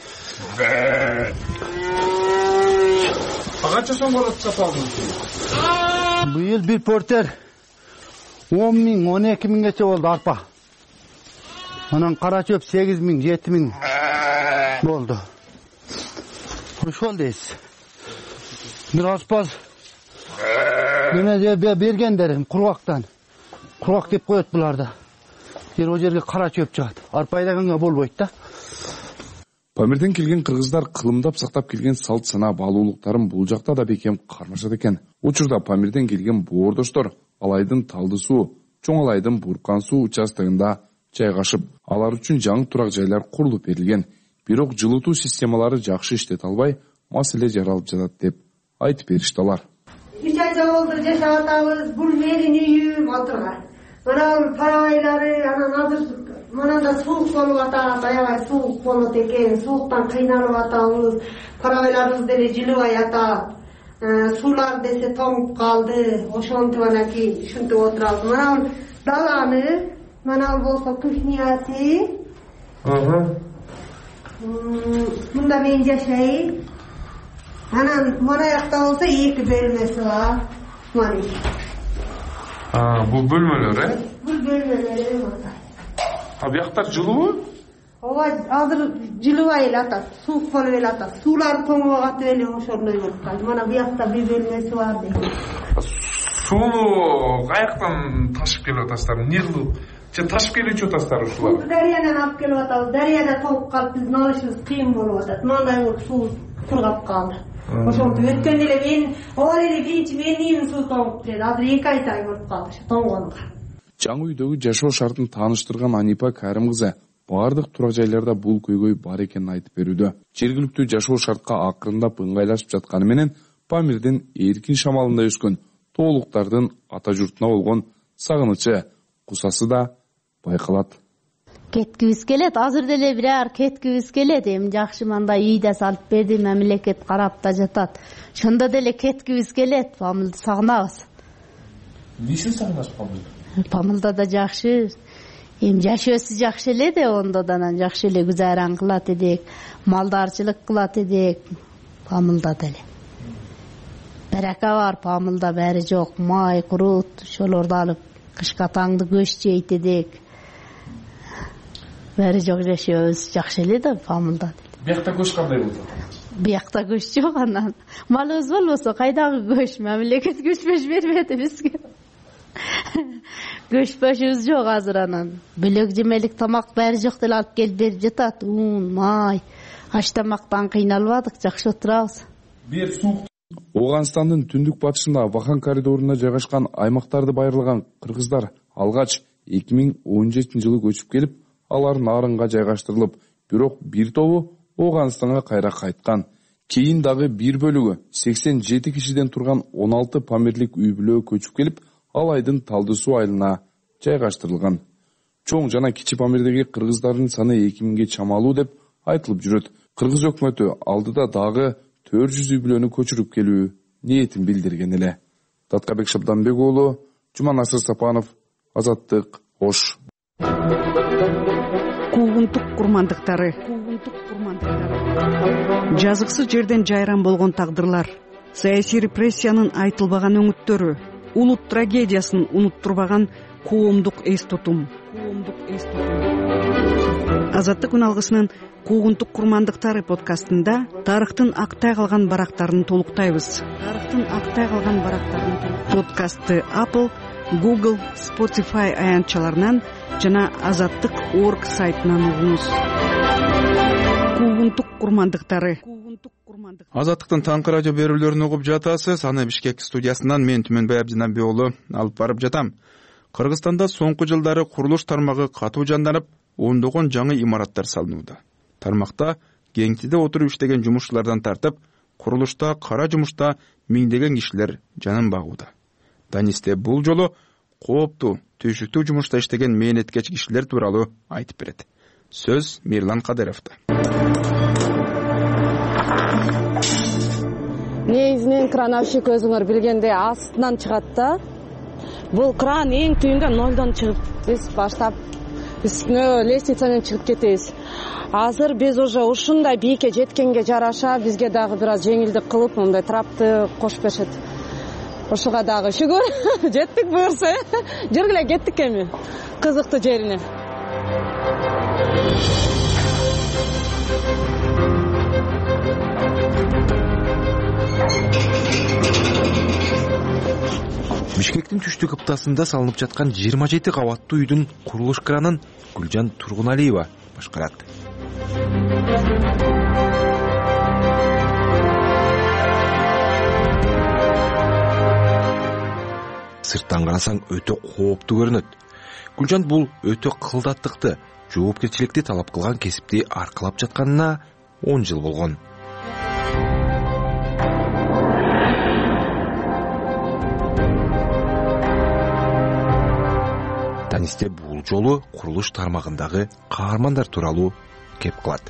Канча сом болот сатып алдыңыз? Быйыл бир портер он миң, он эки миңгече болду арпа. Анан кара чөп сегиз миң, жети миң болду. Ошол дейсиз. Бир аспаз неме бергендер кургактан. Кургак деп коет буларды. Жер о жерге кара чөп чыгат. Арпа айдаганга болбойт да. Памирден келген кыргыздар кылымдап сактап келген салт сана баалуулуктарын бул жакта да бекем кармашат экен. Учурда Памирден келген боордоштор Алайдын Талды суу, Чоң Алайдын Буркан суу участогунда жайгашып, алар үчүн жаңы турак жайлар курулуп берилген. Бирок жылытуу системалары жакшы иштете албай, маселе жаралып жатат деп айтып беришти алар. Үч айда болду жашап атабыз, бул менин үйүм отурган. Мына парабайлары анан азыр мынанда суук болуп атат, аябай суук болот экен, сууктан кыйналып атабыз. Парабайларыбыз деле жылыбай атат. Суулар десе тоңуп калды. Ошентип анакей ушинтип отурабыз. Мына даланы, мына болсо кухнясы. Ага. Мында мен жашайм. Анан мына жакта болсо эки бөлмөсү бар. Мына. А, бул бөлмөлөр, э? Бул бөлмөлөр мына. А бияктар жылуу? Ооба, азыр жылыбай эле атат, суук болуп эле атат. Суулар тоңуп атып эле ошондой болуп калды. Мына буякта бир бөлмөсү бар дейм. Сууну каяктан ташып келип атасыздар? Эмне кылып? Же ташып келүүчү атасыздар ушулар? Дарыядан алып келип атабыз. Дарыяда тоңуп калып биздин алышыбыз кыйын болуп атат. Мындай болуп суу тургап калды. Ошентип өткөндө эле мен ооба эле биринчи менин үйүм суу тоңуп келди. Азыр эки айдай болуп калды ошо тоңгонго. Жаңы үйдөгү жашоо шартын тааныштырган Анипа Карим кызы бардык турак жайларда бул көйгөй бар экенин айтып берүүдө. Жергиликтүү жашоо шартка акырындап ыңгайлашып жатканы менен Памирдин эркин шамалында өскөн тоолуктардын ата журтуна болгон сагынычы, кусасы да байкалат. Кеткибиз келет, азыр деле бирар кеткибиз келет. Эми жакшы мындай үйдө салып берди, мамлекет карап да жатат. Ошондо деле кеткибиз келет, Памилды сагынабыз. Эмне үчүн сагынасыз Памилды? Памилда да жакшы эми жашоосу жакшы эле да, ондо анан жакшы эле гүзаран кылат эдик, малдарчылык кылат эдик. Памылда деле барака бар, Памылда баары жок, май, курут, ошолорду алып кышка таңды көч жейт эдик. Баары жок, жашообуз жакшы эле да Памылда. Биякта көч кандай болду? Биякта көч жок, анан малыбыз болбосо кайдагы көч, мамлекет көч-пөч бербеди бизге. Көч-пөчүбүз жок азыр, анан бөлөк жемелик тамак баары жок деле алып келип берип жатат. Ун, май, аш тамактан кыйналбадык, жакшы отурабыз. Бир суук Ооганстандын түндүк батышында Вахан коридоруна жайгашкан аймактарды байырлаган кыргыздар алгач эки миң он жетинчи жылы көчүп келип, алар Нарынга жайгаштырылып, бирок бир тобу Ооганстанга кайра кайткан. Кийин дагы бир бөлүгү сексен жети кишиден турган он алты памирлик үй бүлө көчүп келип, ал айдын Талды суу айылына жайгаштырылган. Чоң жана кичи Памирдеги кыргыздардын саны эки миңге чамалуу деп айтылып жүрөт. Кыргыз өкмөтү алдыда дагы төрт жүз үй бүлөнү көчүрүп келүү ниетин билдирген эле. Таткабек Шабданбек уулу, Жуманасыр Сапанов, Азаттык, Ош. Куугунтук курмандыктары. Жазыксыз жерден жайран болгон тагдырлар, саясий репрессиянын айтылбаган өңүттөрү, улут трагедиясын унуттурбаган коомдук эс тутум. Азаттык үн алгысынын Куугунтук курмандыктары подкастында тарыхтын актай калган барактарын толуктайбыз. Тарыхтын актай калган барактарын подкастты Apple, Google, Spotify аянтчаларынан жана азаттык точка орг сайтынан угуңуз. Куугунтук курмандыктары. Азаттыктын таңкы радио берүүлөрүн угуп жатасыз. Аны Бишкек студиясынан мен Түмөнбай Абдинабек уулу алып барып жатам. Кыргызстанда соңку жылдары курулуш тармагы катуу жанданып, ондогон жаңы имараттар салынууда. Тармакта кеңтиде отуруп иштеген жумушчулардан тартып, курулушта, кара жумушта миңдеген кишилер жанын багууда. Данисте бул жолу кооптуу, түйшүктүү жумушта иштеген мээнеткеч кишилер тууралуу айтып берет. Сөз Мирлан Кадыровдо. Негизинен крановщик өзүңөр билгендей астынан чыгат да. Бул кран эң түйүндө нолдон чыгып, биз баштап үстүнө лестницамен чыгып кетебиз. Азыр биз уже ушундай бийикке жеткенге жараша бизге дагы бир аз жеңилдик кылып, мындай трапты кошуп беришет. Ошуга дагы шүгүр, жеттик буюрса, жүргүлө кеттик эми кызыктуу жерине. Бишкектин түштүк ыптасында салынып жаткан жыйырма жети кабаттуу үйдүн курулуш кранын Гүлжан Тургуналиева башкарат. Сырттан карасаң өтө кооптуу көрүнөт. Гүлжан бул өтө кылдаттыкты, жоопкерчиликти талап кылган кесипти аркылап жатканына он жыл болгон. Танисте бул жолу курулуш тармагындагы каармандар тууралуу кеп кылат.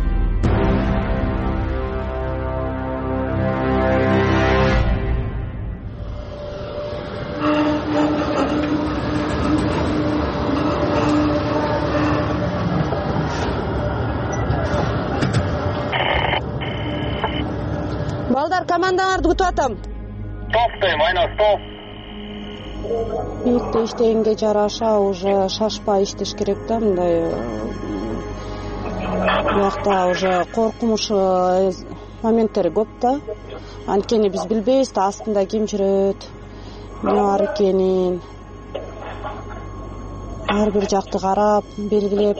Балдар, командаңарды күтүп атам. Токтойм, айна стоп. Бийикте иштегенге жараша уже шашпай иштеш керек да, мындай биякта уже коркунуч моменттери көп да. Анткени биз билбейбиз да астында ким жүрөт, эмне бар экенин. Ар бир жакты карап, белгилеп.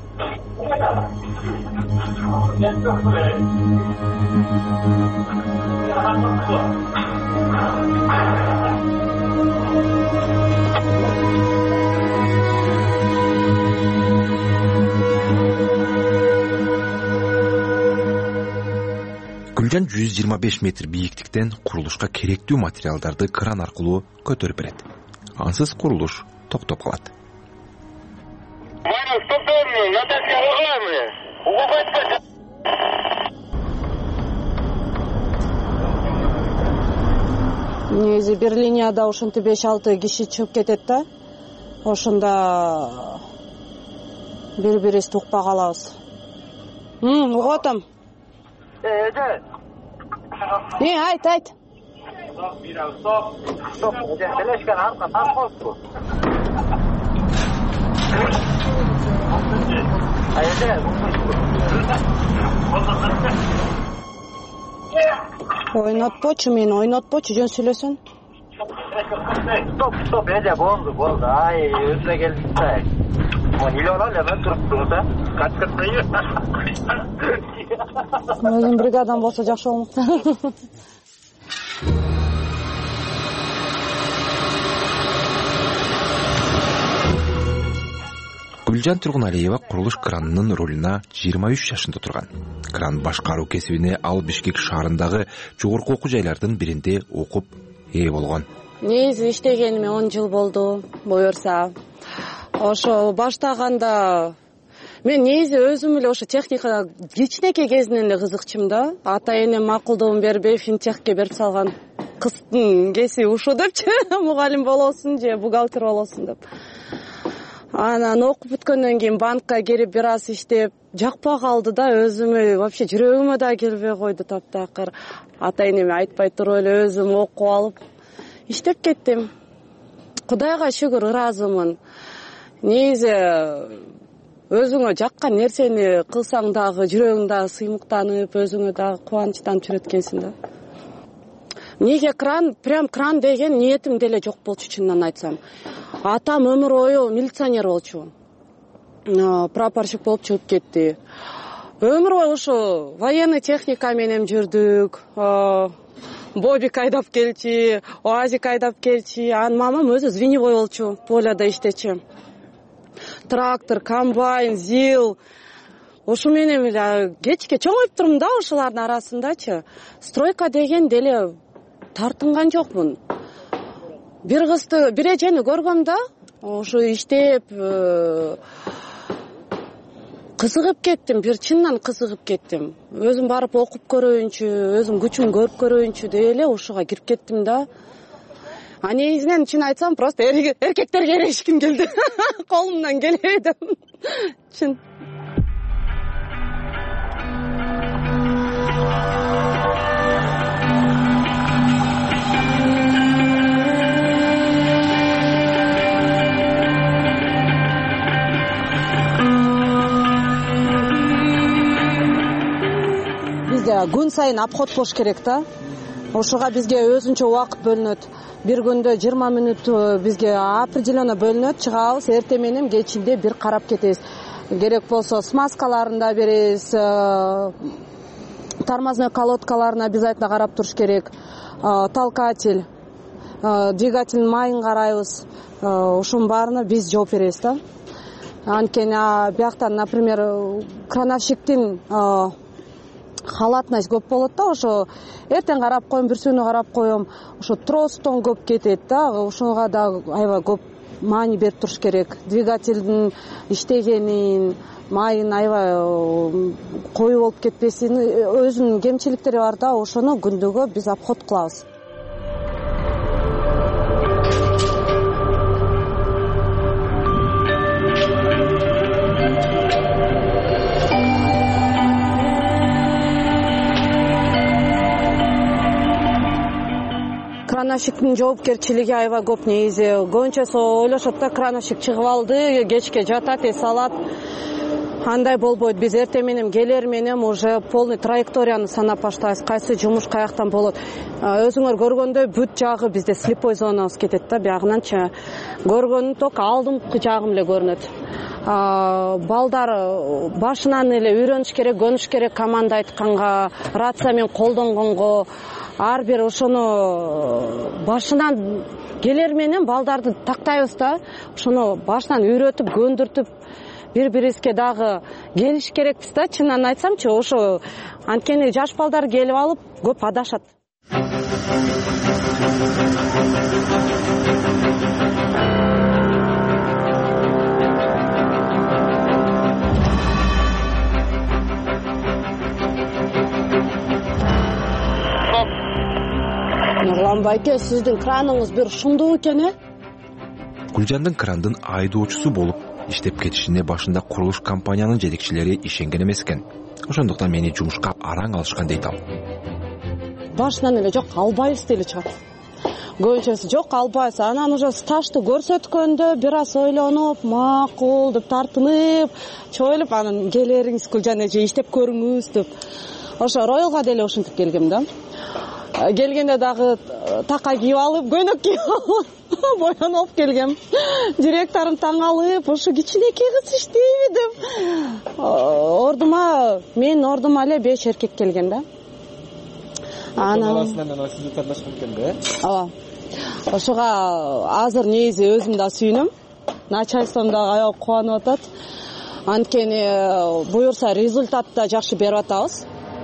Гүлжан жүз жыйырма беш метр бийиктиктен курулушка керектүү материалдарды кран аркылуу көтөрүп берет. Ансыз курулуш токтоп калат. Негизи бир линияда ошентип беш алты киши чыгып кетет да. Ошондо бири бирибизди укпай калабыз. Угуп атам. эже Э, айт, айт. стоп стоп белешкен арка таш коюпту. эже Ойнотпочу мени, ойнотпочу, жөн сүйлөсөң. стоп стоп эже болду болду ай өзүнө келдик да. Иле алалы эме туруп туруп да каткыртпайбы. Өзүм бригадам болсо жакшы болмок. Гүлжан Тургуналиева курулуш кранынын ролуна жыйырма үч жашында турган. Кран башкаруу кесибине ал Бишкек шаарындагы жогорку окуу жайлардын биринде окуп ээ болгон. Негизи иштегениме он жыл болду, буюрса. Ошо баштаганда мен негизи өзүм эле ошо техникага кичинекей кезинен эле кызыкчумун да. Ата энем макулдугун бербей финтехке берип салган. Кыздын кесиби ушу депчи, мугалим болосуң же бухгалтер болосуң деп. Анан окуп бүткөндөн кийин банкка кирип бир аз иштеп, жакпай калды да, өзүмө вообще жүрөгүмө да келбей койду таптакыр. Ата энеме айтпай туруп эле өзүм окуп алып иштеп кеттим. Кудайга шүгүр, ыраазымын. Негизи өзүңө жаккан нерсени кылсаң дагы жүрөгүң дагы сыймыктанып, өзүңө дагы кубанычтанып жүрөт экенсиң да. Неге кран, прям кран деген ниетим деле жок болчу, чынынан айтсам. Атам өмүр бою милиционер болчу. Прапорщик болуп чыгып кетти. Өмүр бою ушу военный техника менен жүрдүк. Бобик айдап келчи, УАЗик айдап келчи. Анын мамам өзү звеневой болчу, поляда иштечи. Трактор, комбайн, зил. Ушу менен эле кечке чоңоюп турмун да ушулардын арасындачы. Стройка деген деле тартынган жокмун. Бир кызды, бир эжени көргөм да, ошо иштеп кызыгып кеттим, бир чыннан кызыгып кеттим. Өзүм барып окуп көрөйүнчү, өзүм күчүн көрүп көрөйүнчү деп эле ушуга кирип кеттим да. А негизинен чын айтсам, просто эркектерге эрегишким келди. Колумдан келбей деп. Чын. Күн сайын обход болуш керек да. Ошуга бизге өзүнчө убакыт бөлүнөт. Бир күндө жыйырма мүнөт бизге определенно бөлүнөт. Чыгабыз, эртең менен кечинде бир карап кетебиз. Керек болсо смазкаларын да беребиз. Тормозной колодкаларын обязательно карап туруш керек. Толкатель, двигательдин майын карайбыз. Ушунун баарына биз жооп беребиз да. Анткени бияктан, например, крановщиктин халатность көп болот да, ошо эртең карап коем, бүрсүнү карап коем, ошо тростон көп кетет да, ошого да аябай көп маани берип туруш керек. Двигательдин иштегенин, майын аябай коюу болуп кетпесин, өзүнүн кемчиликтери бар да, ошону күндүгө биз обход кылабыз. Крановщиктин жоопкерчилиги аябай көп негизи. Көбүнчөсү ойлошот да, крановщик чыгып алды, кечке жатат, эс алат. Андай болбойт. Биз эртең менен келер менен уже полный траекторияны санап баштайбыз. Кайсы жумуш каяктан болот. Өзүңөр көргөндөй бүт жагы бизде слепой зонабыз кетет да, биягынанчы. Көргөнүн только алдыңкы жагым эле көрүнөт. Балдар башынан эле үйрөнүш керек, көнүш керек команда айтканга, рация менен колдонгонго. Ар бир ошону башынан келер менен балдарды тактайбыз да, ошону башынан үйрөтүп, көндүртүп, бири-бирибизге дагы келиш керекпиз да, чынын айтсамчы, ошо анткени жаш балдар келип алып көп адашат. Нурлан байке, сиздин краныңыз бир шумдуу экен, э? Гүлжандын крандын айдоочусу болуп иштеп кетишине башында курулуш компаниянын жетекчилери ишенген эмес экен. Ошондуктан мени жумушка араң алышкан дейт ал. Башынан эле жок албайбыз деле чыгат. Көбүнчөсү жок албайбыз. Анан уже стажды көрсөткөндө бир аз ойлонуп, макул деп тартынып, чойлуп анан келериңиз жана же иштеп көрүңүз деп. Ошо ройлго деле ушинтип келгем да. Келгенде дагы така кийип алып, көйнөк кийип алып, боянып келгем. Директорум таң алып, ошо кичинекей кыз иштейби деп. Ордума, мен ордума эле беш эркек келген да. Анан сизди тандашкан экен да? Ооба. Ошого азыр негизи өзүм да сүйүнөм. Начальством да аябай кубанып атат. Анткени буюрса результат да жакшы берип атабыз.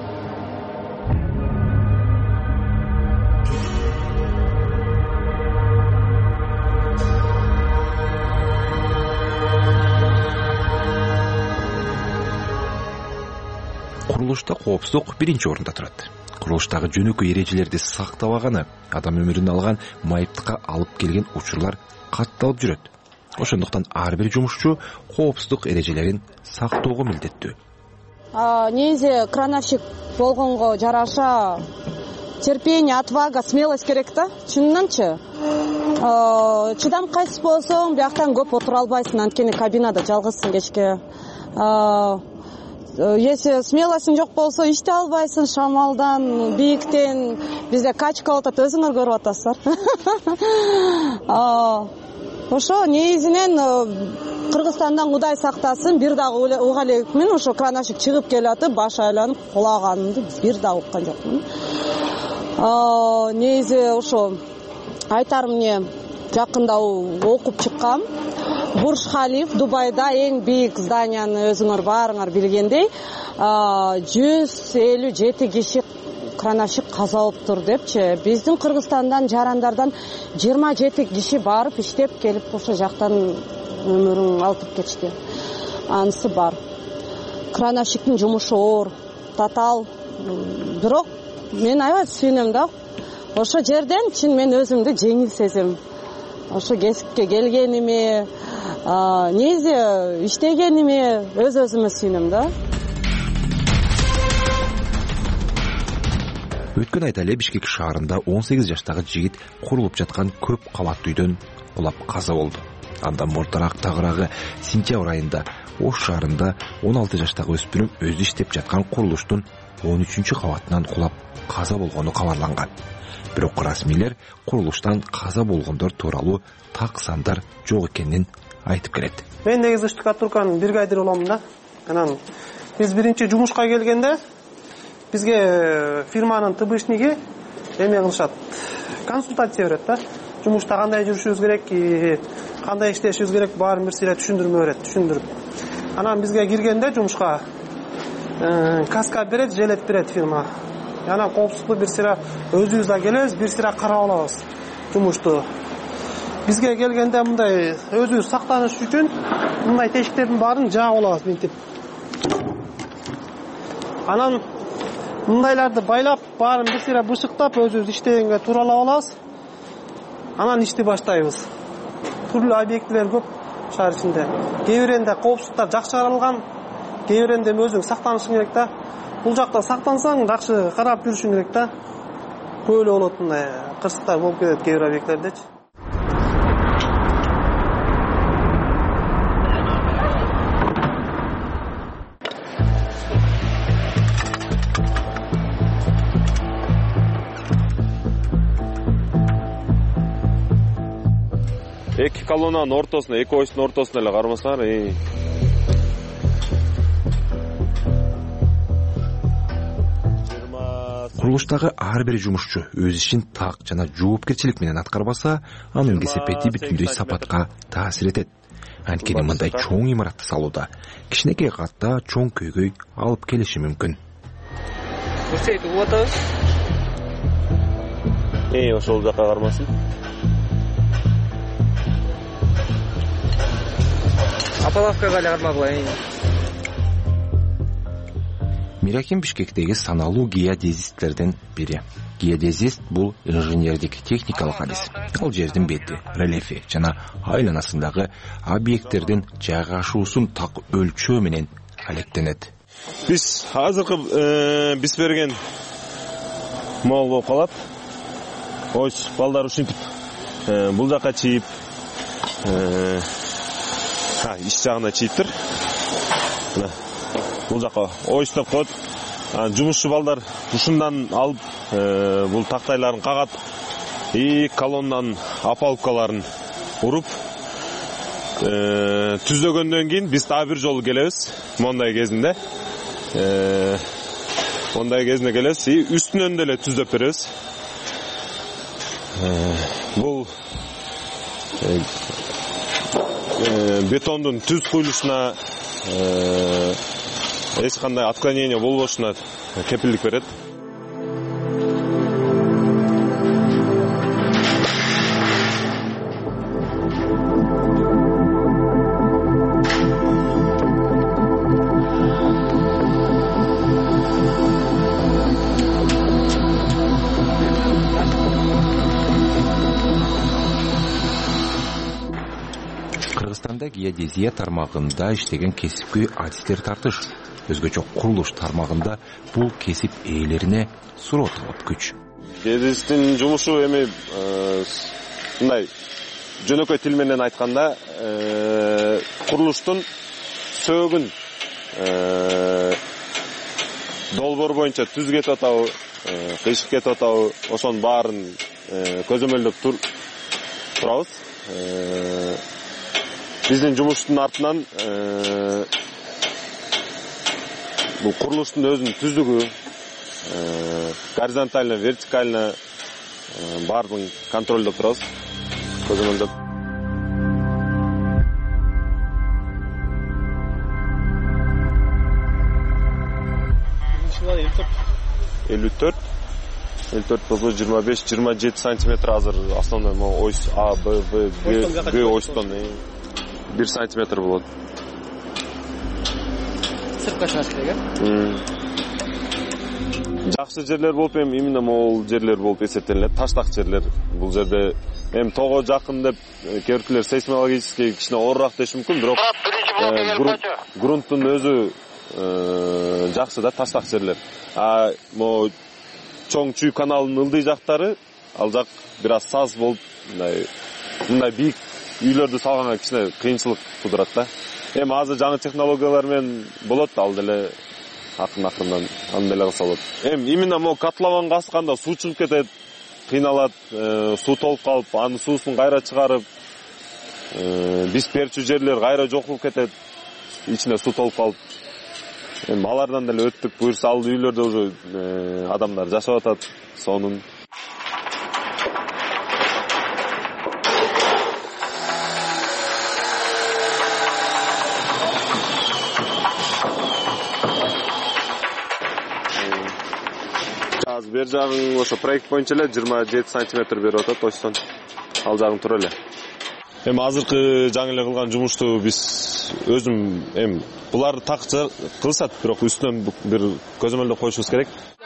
Курулушта коопсуздук биринчи орунда турат. Курулуштагы жөнөкөй эрежелерди сактабаганы адам өмүрүн алган майыптыкка алып келген учурлар катталып жүрөт. Ошондуктан ар бир жумушчу коопсуздук эрежелерин сактоого милдеттүү. Негизи крановщик болгонго жараша терпение, отвага, смелость керек да. Чынынанчы. Чыдамкайсыз болсоң, бияктан көп отура албайсың, анткени кабинада жалгызсың кечке. Если смелостың жок болсо, иштей албайсың, шамалдан, бийиктен, бизде качка отат, өзүңөр көрүп атасыздар. Ошо негизинен Кыргызстандан Кудай сактасын, бир дагы уга элекмин, ошо крановщик чыгып келатып, баш айланып кулаганымды бир дагы уккан жокмун. Негизи ошо айтарым эмне, жакында окуп чыккам. Бурж Халиф Дубайда эң бийик зданияны өзүңөр баарыңар билгендей, жүз элүү жети киши крановщик каза болуптур депчи. Биздин Кыргызстандан жарандардан жыйырма жети киши барып иштеп келип ошо жактан өмүрүн алып кетишти. Анысы бар. Крановщиктин жумушу оор, татаал. Бирок мен аябай сүйүнөм да. Ошо жерден чын мен өзүмдү жеңил сезем. Ошо кесипке келгениме, негизи иштегениме өз-өзүмө сүйүнөм да. Өткөн айда эле Бишкек шаарында он сегиз жаштагы жигит курулуп жаткан көп кабаттуу үйдөн кулап каза болду. Андан мурдараак тагыраагы сентябрь айында Ош шаарында он алты жаштагы өспүрүм өзү иштеп жаткан курулуштун он үчүнчү кабатынан кулап каза болгону кабарланган. Бирок расмийлер курулуштан каза болгондор тууралуу так сандар жок экенин айтып келет. Мен негизи штукатурканын бригадир боламын да. Анан биз биринчи жумушка келгенде бизге фирманын тбшниги эме кылышат, консультация берет да. Жумушта кандай жүрүшүбүз керек, кандай иштешибиз керек, баарын бир сыйра түшүндүрмө берет, түшүндүрүп. Анан бизге киргенде жумушка каска берет, желет берет фирма. Анан коопсуздукту бир сыйра өзүбүз да келебиз, бир сыйра карап алабыз жумушту. Бизге келгенде мындай өзүбүз сактаныш үчүн мындай тешиктердин баарын жаап алабыз мынтип. Анан мындайларды байлап, баарын бир сыйра бышыктап, өзүбүз иштегенге тууралап алабыз. Анан ишти баштайбыз. Түрлүү объектилер көп шаар ичинде. Кээ биринде коопсуздуктар жакшы каралган, кээ биринде өзүң сактанышың керек да. Бул жакта сактансаң, жакшы карап жүрүшүң керек да. Көп эле болот мындай кырсыктар болуп кетет кээ бир объектилердечи. Эки колоннанын ортосуна, эки ойсунун ортосуна эле кармасаңар. Курулуштагы ар бир жумушчу өз ишин так жана жоопкерчилик менен аткарбаса, анын кесепети бүтүндөй сапатка таасир этет. Анткени мындай чоң имаратты салууда кичинекей катта чоң көйгөй алып келиши мүмкүн. Көрсөйт угуп атабыз. Эй, ошол жака кармасын. Апалавкага эле кармагыла. Миракин Бишкектеги саналуу геодезисттердин бири. Геодезист бул инженердик техникалык адис. Ал жердин бети, рельефи жана айланасындагы объекттердин жайгашуусун так өлчөө менен алектенет. Биз азыркы биз берген могул болуп калат. Ось балдар ушинтип бул жака чийип, иш жагына чийиптир. Бул жака ось деп коет. Жумушчу балдар ушундан алып бул тактайларын кагат, и колоннанын опалубкаларын уруп түзөгөндөн кийин биз дагы бир жолу келебиз. Мондай кезинде Ондай кезинде келебиз и үстүнөн деле түзөп беребиз. Бул бетондун түз куюлушуна эч кандай отклонение болбошуна кепилдик берет. Кыргызстанда геодезия тармагында иштеген кесипкөй адистер тартыш. Өзгөчө курулуш тармагында бул кесип ээлерине суроо талап күч. Геодезисттин жумушу эми мындай жөнөкөй тил менен айтканда курулуштун сөөгүн долбоор боюнча түз кетип атабы, кыйшык кетип атабы, ошонун баарын көзөмөлдөп турабыз. Биздин жумуштун артынан бул курулуштун өзүнүн түздүгү, горизонтально, вертикально баарын контролдоп турабыз, көзөмөлдөп. элүү төрт элүү төрт болсо жыйырма беш жыйырма жети сантиметр азыр основной ось А, Б, В, Г, Г остон бир сантиметр болот. Сыртка чыгат керек. Жакшы жерлер болуп, эми именно могул жерлер болуп эсептелет. Таштак жерлер. Бул жерде эми тоого жакын деп кейбирлер сейсмологический кичине оорураак деши мүмкүн, бирок грунттун өзү жакшы да, таштак жерлер. А могу чоң Чүй каналынын ылдый жактары, ал жак бир аз саз болуп, мындай мындай бийик үйлөрдү салганга кичине кыйынчылык тудурат да. Эми азыр жаңы технологиялар менен болот, ал деле акырын-акырындан аны деле кылса болот. Эми именно могу котлован касканда суу чыгып кетет, кыйналат, суу толуп калып, аны суусун кайра чыгарып, биз берчү жерлер кайра жок болуп кетет, ичине суу толуп калып. Эми алардан деле өттүк, буюрса ал үйлөрдө уже адамдар жашап атат, сонун. Азыр бер жагын ошо проект боюнча эле жыйырма жети сантиметр берип атат очтон. Ал жагын тура эле. Эми азыркы жаңы эле кылган жумушту биз өзүм эми буларды так кылышат, бирок үстүнөн бир көзөмөлдөп коюшубуз керек.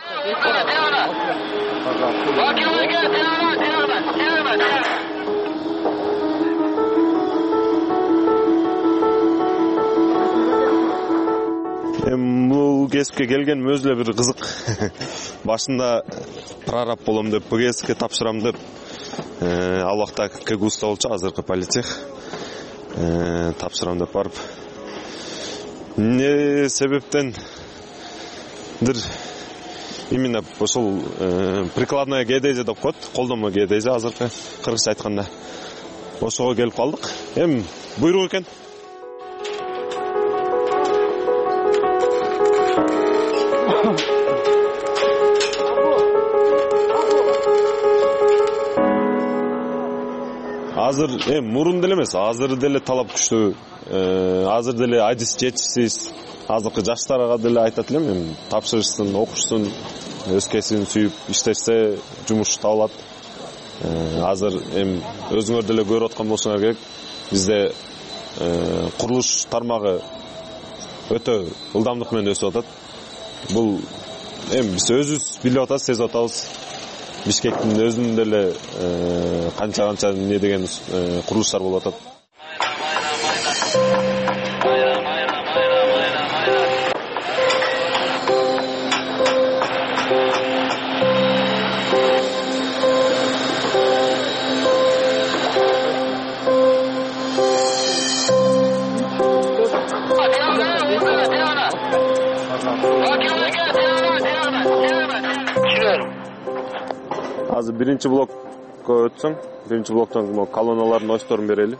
Эми бул кесипке келгеним өзү эле бир кызык. Башында прораб болом деп, Б Г Ске тапшырам деп, ал убакта Кгуста болчу, азыркы политех. Тапшырам деп барып, эмне себептендир именно ошол прикладная геодезия деп коет, колдонмо геодезия азыркы кыргызча айтканда. Ошого келип калдык. Эми буйрук экен. Азыр эми мурун деле эмес, азыр деле талап күчтүү. Азыр деле адис жетишсиз. Азыркы жаштарга деле айтат элем, эми тапшырышсын, окушсын, өз кесибин сүйүп иштешсе жумуш табылат. Азыр эми өзүңөр деле көрүп аткан болсоңор керек, бизде курулуш тармагы өтө ылдамдык менен өсүп атат. бул эми биз өзүбүз билип атабыз, сезип атабыз. Бишкектин өзүнүн деле канча канча эмне деген курулуштар болуп атат. Азыр биринчи блокко өтсөң, биринчи блоктон колонналардын очторун берели.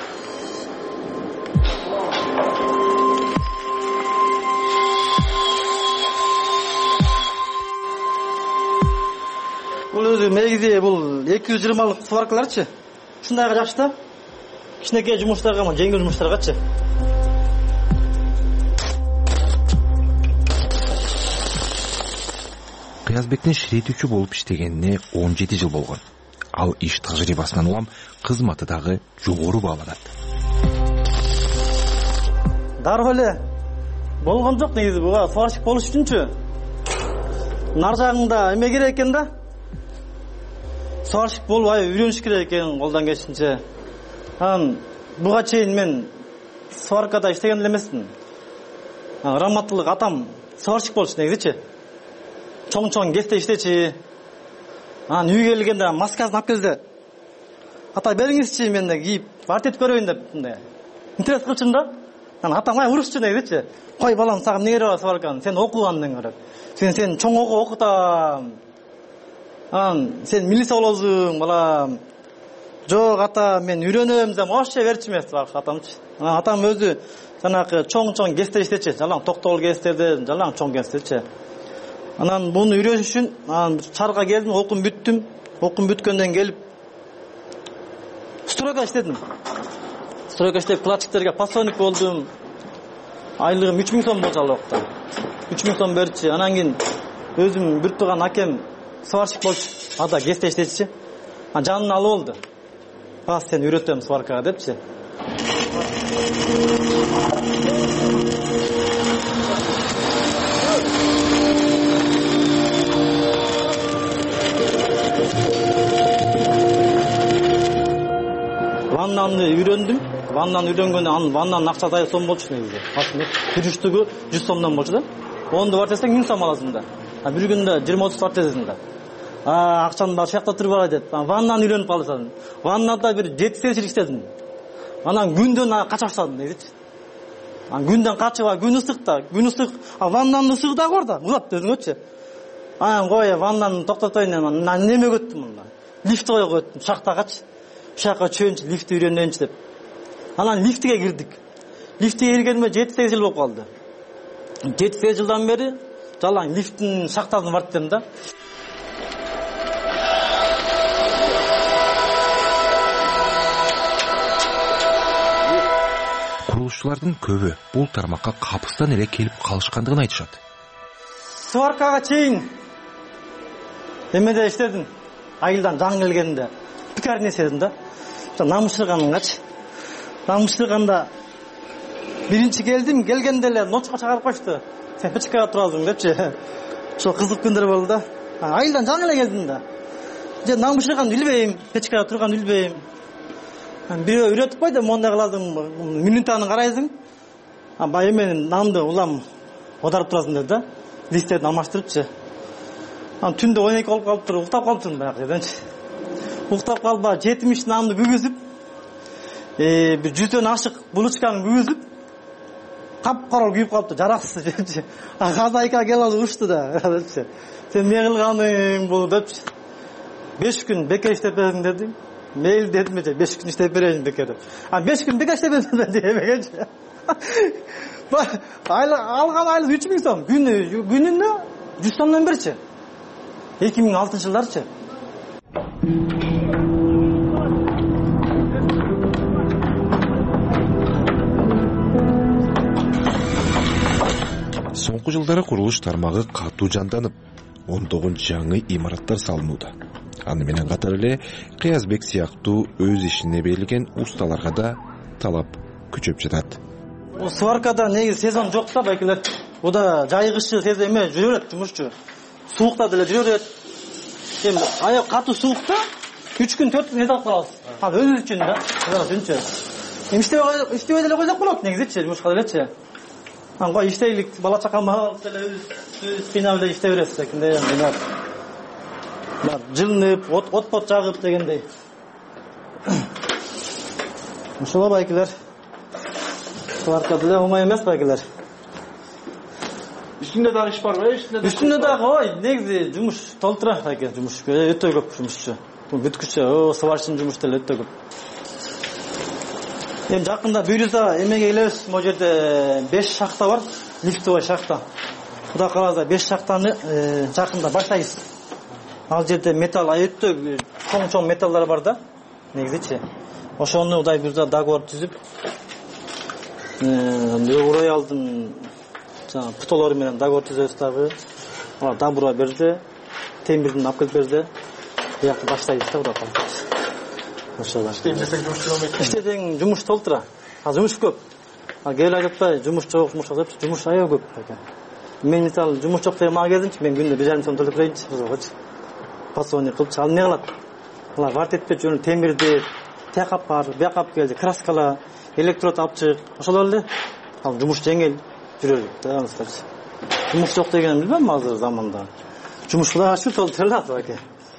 Бул өзү негизи бул эки жүз жыйырмалык сваркаларчы. Ушундайга жакшы да. Кичинекей жумуштарга, жеңил жумуштаргачы. Кыязбектин ширетүүчү болуп иштегенине он жети жыл болгон. Ал иш тажрыйбасынан улам кызматы дагы жогору бааланат. Дароо эле болгон жок негизи буга сварщик болуш үчүнчү. Нар жагында эме керек экен да. Сварщик болуп ай үйрөнүш керек экен колдон келишинче. Анан буга чейин мен сваркада иштеген эле эмесмин. Раматтылык атам сварщик болчу негизичи. Чоң-чоң кесте иштечи. Анан үйгө келгенде маскасын алып келди. Ата бериңизчи, мен да кийип вартет көрөйүн деп мындай. Интерес кылчумун да. Анан атам ай урушчу негизичи. Кой балам, сага эмне керек сварканы? Сен окугандың керек. Сен сен чоң окуу окутам. Анан сен милиция болосуң, балам. Жок ата, мен үйрөнөм десем, вообще берчү эмес атамчы. Анан атам өзү жанагы чоң-чоң кесте иштечи. Жалаң токтогул кестерде, жалаң чоң кестечи. Анан буну үйрөнүш үчүн анан шаарга келдим, окум бүттүм. Окум бүткөндөн келип стройка иштедим. Стройка иштеп кладчиктерге подсолник болдум. Айлыгым үч миң сом болчу ал убакта. үч миң сом берчи. Анан кийин өзүм бир тууган акем сварщик болчу. Ада кесте иштечи. Анан жанына алып болду. Бас сен үйрөтөм сваркага депчи. Ваннаны үйрөндүм. Ваннаны үйрөнгөндө анын ваннанын акчасы ай сом болчу негизи. Басында бир үчтүгү жүз сомдон болчу да. Онду бар десең миң сом аласың да. А бир күндө жыйырма отуз бар десең да. А акчаны бар шакта туруп алат деп. Ваннаны үйрөнүп калдым. Ваннада бир жети сегиз жыл иштедим. Анан күндөн кача баштадым негизи. Анан күндөн качып, күн ысык да, күн ысык. А ваннанын ысыгы дагы бар да, улат өзүңөчү. Анан кой ваннаны токтотоюн деп, анан неме өттүм мында. Лифт койгоп өттүм шахтагачы. Ушакка чөөнчү лифт үйрөнөйүнчү деп. Анан лифтке кирдик. Лифтке киргениме жети сегиз жыл болуп калды. жети сегиз жылдан бери жалаң лифттин шахтасын барып дедим да. Курулушчулардын көбү бул тармакка капыстан эле келип калышкандыгын айтышат. Сваркага чейин эмеде иштедим. Айылдан жаңы келгенде пекарня иштедим да. Намышырганыңгачы. Намышырганда биринчи келдим, келгенде эле ночко чыгарып коюшту. Сен печкага турасың депчи. Ошо кызык күндөр болду да. Айылдан жаңы эле келдим да. Же намышырганды билбейм, печкага турганды билбейм. Бирөө үйрөтүп койду, мондай кыласың, минутаны карайсың. А бай менин намды улам одарып турасың деди да. Листтерди алмаштырыпчы. Анан түндө он эки болуп калыптыр, уктап калыптырмын баягы жерденчи. Уктап калба жетимиш намды бүгүзүп, э бир жүздөн ашык булочканы бүгүзүп, капкара күйүп калыптыр, жараксыз депчи. А хозяйка келип алып урушту да, депчи. Сен эмне кылганың бул депчи. беш күн бекер иштеп бердиң деди. Мейл дедим же беш күн иштеп берейин бекер деп. А беш күн бекер иштеп бердим дегенчи. Айлык алган айлык үч миң сом, күнү күнүнө жүз сомдон берчи. эки миң алтынчы жылдарчы. Соңку жылдары курулуш тармагы катуу жанданып, ондогон жаңы имараттар салынууда. Аны менен катар эле Кыязбек сыяктуу өз ишине берилген усталарга да талап күчөп жатат. Бул сваркада негизи сезон жок да байкелер. уда жайгышчы сезе эме жүрө берет жумушчу. Суукта деле жүрө берет. Эми аяк катуу суукта үч күн төрт күн эзе алып калабыз. Ал өзүбүз үчүн да. Өзүнчө. Эми иштебей иштебей деле койсок болот негизичи жумушка делечи. Аңга иштейлик, бала чакам алып деле өз кыйнап эле иштей бересиз экендей. Бар жылынып, от от жагып дегендей. Ошол байкелер. Сварка деле оңой эмес байкелер. Үстүндө дагы иш барбы? Үстүндө Үстүндө дагы ой, негизи жумуш толтура экен жумуш. Өтө көп жумушчу. Бүткүчө, о, сварщин жумуш деле өтө көп. Эми жакында буюрса эмеге келебиз. Могу жерде беш шахта бар, лифтовый шахта. Кудай кааласа беш шахтаны жакында баштайбыз. Ал жерде металл өтө чоң-чоң металлар бар да, негизичи. Ошону Кудай буюрса договор түзүп, Евроялдын жаңа путолору менен договор түзөбүз дагы. Алар добро берди, темирдин алып келип берди. Буякты баштайбыз да, Кудай кааласа. Ошол. Иштесең жумуш болбойт. Иштесең жумуш толтура. А жумуш көп. А кел айтпай жумуш жок, жумуш жок деп, жумуш аябай көп экен. Мен мисалы жумуш жок деген мага келдимчи, мен күндө бир жарым сом төлөп берейинчи, жокчу. Пасоник кылып, ал эмне кылат? Алар варт этпей жүрүп темирди, тиякап бар, бияқап келди, краскала, электрод алып чык. Ошол эле. Ал жумуш жеңил жүрөт да, анысы. Жумуш жок дегенин билбейм азыр заманда. Жумуш кылаш үчүн толтурулат аке.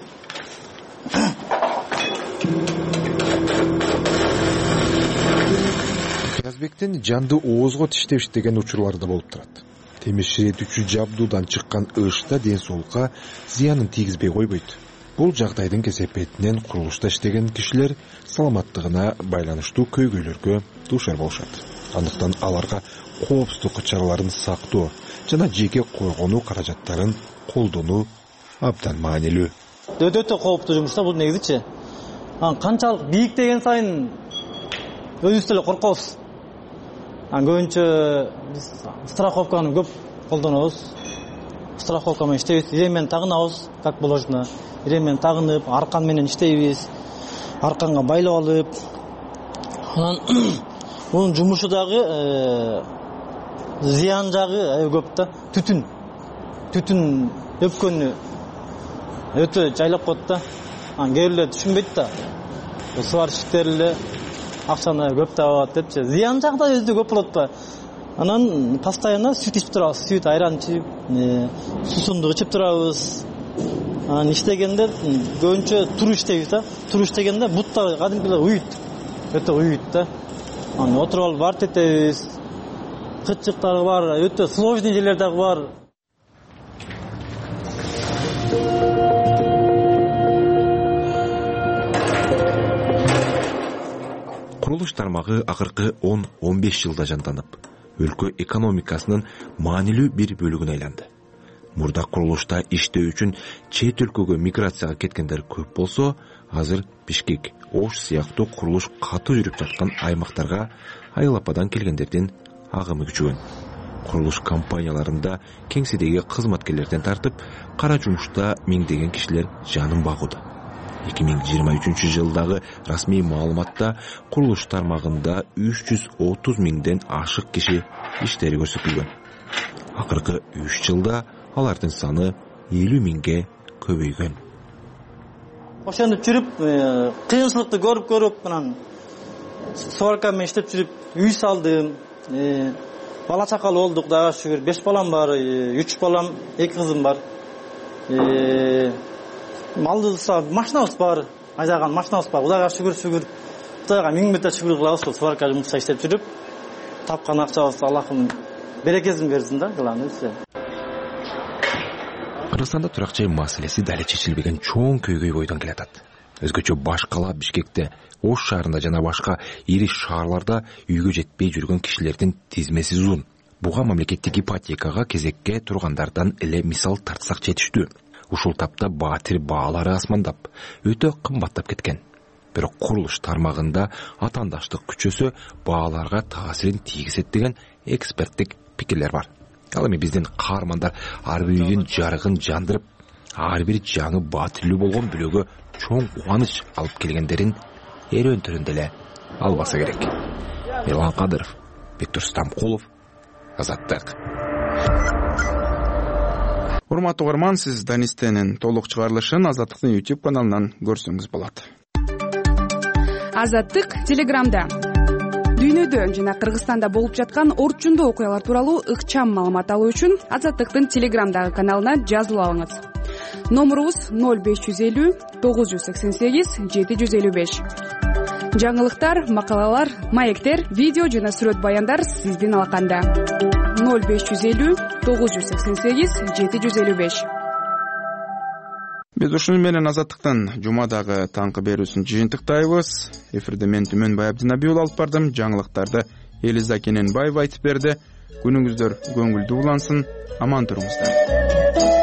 Казбектен жанды оозго тиштеп иштеген учурлар да болуп турат. Темир ширетүүчү жабдуудан чыккан ышта ден соолукка зыянын тийгизбей койбойт. Бул жагдайдын кесепетинен курулушта иштеген кишилер саламаттыгына байланыштуу көйгөйлөргө дуушар болушат. Андыктан аларга коопсуздук чараларын сактоо жана жеке койгонуу каражаттарын колдонуу абдан маанилүү. Өтө кооптуу жумуш да бул негизичи. Ан канчалык бийик деген сайын өзүбүз деле коркобуз. Ан көбүнчө биз страховканы көп колдонобуз. Страховка менен иштейбиз, иремен тагынабыз, как положено. Иремен тагынып, аркан менен иштейбиз. Арканга байлап алып, анан бунун жумушу дагы зыян жагы аябай көп да. Түтүн. Түтүн өпкөнү өтө жайлап коет да. Ан кээрлер түшүнбөйт да. Сварщиктер эле акчаны көп табат депчи. Зыян жагы да өзү көп болот да. Анан постоянно сүт ичип турабыз, сүт, айран ичип, суусундук ичип турабыз. Анан иштегенде көбүнчө туруп иштейбиз да. Туруп иштегенде буттар кадимки эле уйут. Өтө уйут да. Анан отуруп алып варт этебиз. Кытчыктары бар, өтө сложный жерлер дагы бар. Курулуш тармагы акыркы он он беш жылда жанданып, өлкө экономикасынын маанилүү бир бөлүгүнө айланды. Мурда курулушта иштөө үчүн чет өлкөгө миграцияга кеткендер көп болсо, азыр Бишкек, Ош сыяктуу курулуш катуу жүрүп жаткан аймактарга айылападан келгендердин агымы күчөгөн. Курулуш компанияларында кеңседеги кызматкерлерден тартып, кара жумушта миңдеген кишилер жанын багууда. эки миң жыйырма үчүнчү жылдагы расмий маалыматта курулуш тармагында үч жүз отуз миңден ашык киши иштери көрсөтүлгөн. Акыркы үч жылда алардын саны элүү миңге көбөйгөн. Ошентип жүрүп, кыйынчылыкты көрүп көрүп, анан сварка менен иштеп жүрүп, үй салдым. Бала чакалуу болдук дагы шүгүр. беш балам бар, үч балам, эки кызым бар. Малдыса машинабыз бар, айдаган машинабыз бар. Кудайга шүгүр, шүгүр. Кудайга миң мете шүгүр кылабыз, сол сварка жумушта иштеп жүрүп, тапкан акчабыз Аллахым берекесин берсин да, кылабыз. Кыргызстанда турак жай маселеси дали чечилбеген чоң көйгөй бойдон келатат. Өзгөчө баш кала Бишкекте, Ош шаарында жана башка ири шаарларда үйгө жетпей жүргөн кишилердин тизмеси узун. Буга мамлекеттик ипотекага кезекке тургандардан эле мисал тартсак жетиштүү. Ушул тапта баатир баалары асмандап, өтө кымбаттап кеткен. Бирок курулуш тармагында атаандаштык күчөсө бааларга таасирин тийгизет деген эксперттик пикирлер бар. Ал эми биздин каармандар ар бир үйдүн жарыгын жандырып, ар бир жаңы баатирлүү болгон бүлөгө чоң кубаныч алып келгендерин эрөөнтөрүндө эле албаса керек. Милан Кадыров, Виктор Стамкулов, Азаттык. Урматтуу угарман, сиз Данистенин толук чыгарылышын Азаттыктын YouTube каналынан көрсөңүз болот. Азаттык Телеграмда. Дүйнөдө жана Кыргызстанда болуп жаткан орчундуу окуялар тууралуу ыкчам маалымат алуу үчүн Азаттыктын Телеграмдагы каналына жазылып алыңыз. Номурубуз ноль беш жүз элүү тогуз жүз сексен сегиз жети жүз элүү беш. Жаңылыктар, макалалар, маектер, видео жана сүрөт баяндар сиздин алаканда. ноль беш жүз элүү тогуз жүз сексен сегиз жети жүз элүү беш. Биз ушуну менен Азаттыктын жумадагы таңкы берүүсүн жыйынтыктайбыз. Эфирде мен Түмөнбай Абдинабий уулу алып бардым. Жаңылыктарды Элиза Кененбаева айтып берди. Күнүңүздөр көңүлдүү улансын, аман туруңуздар.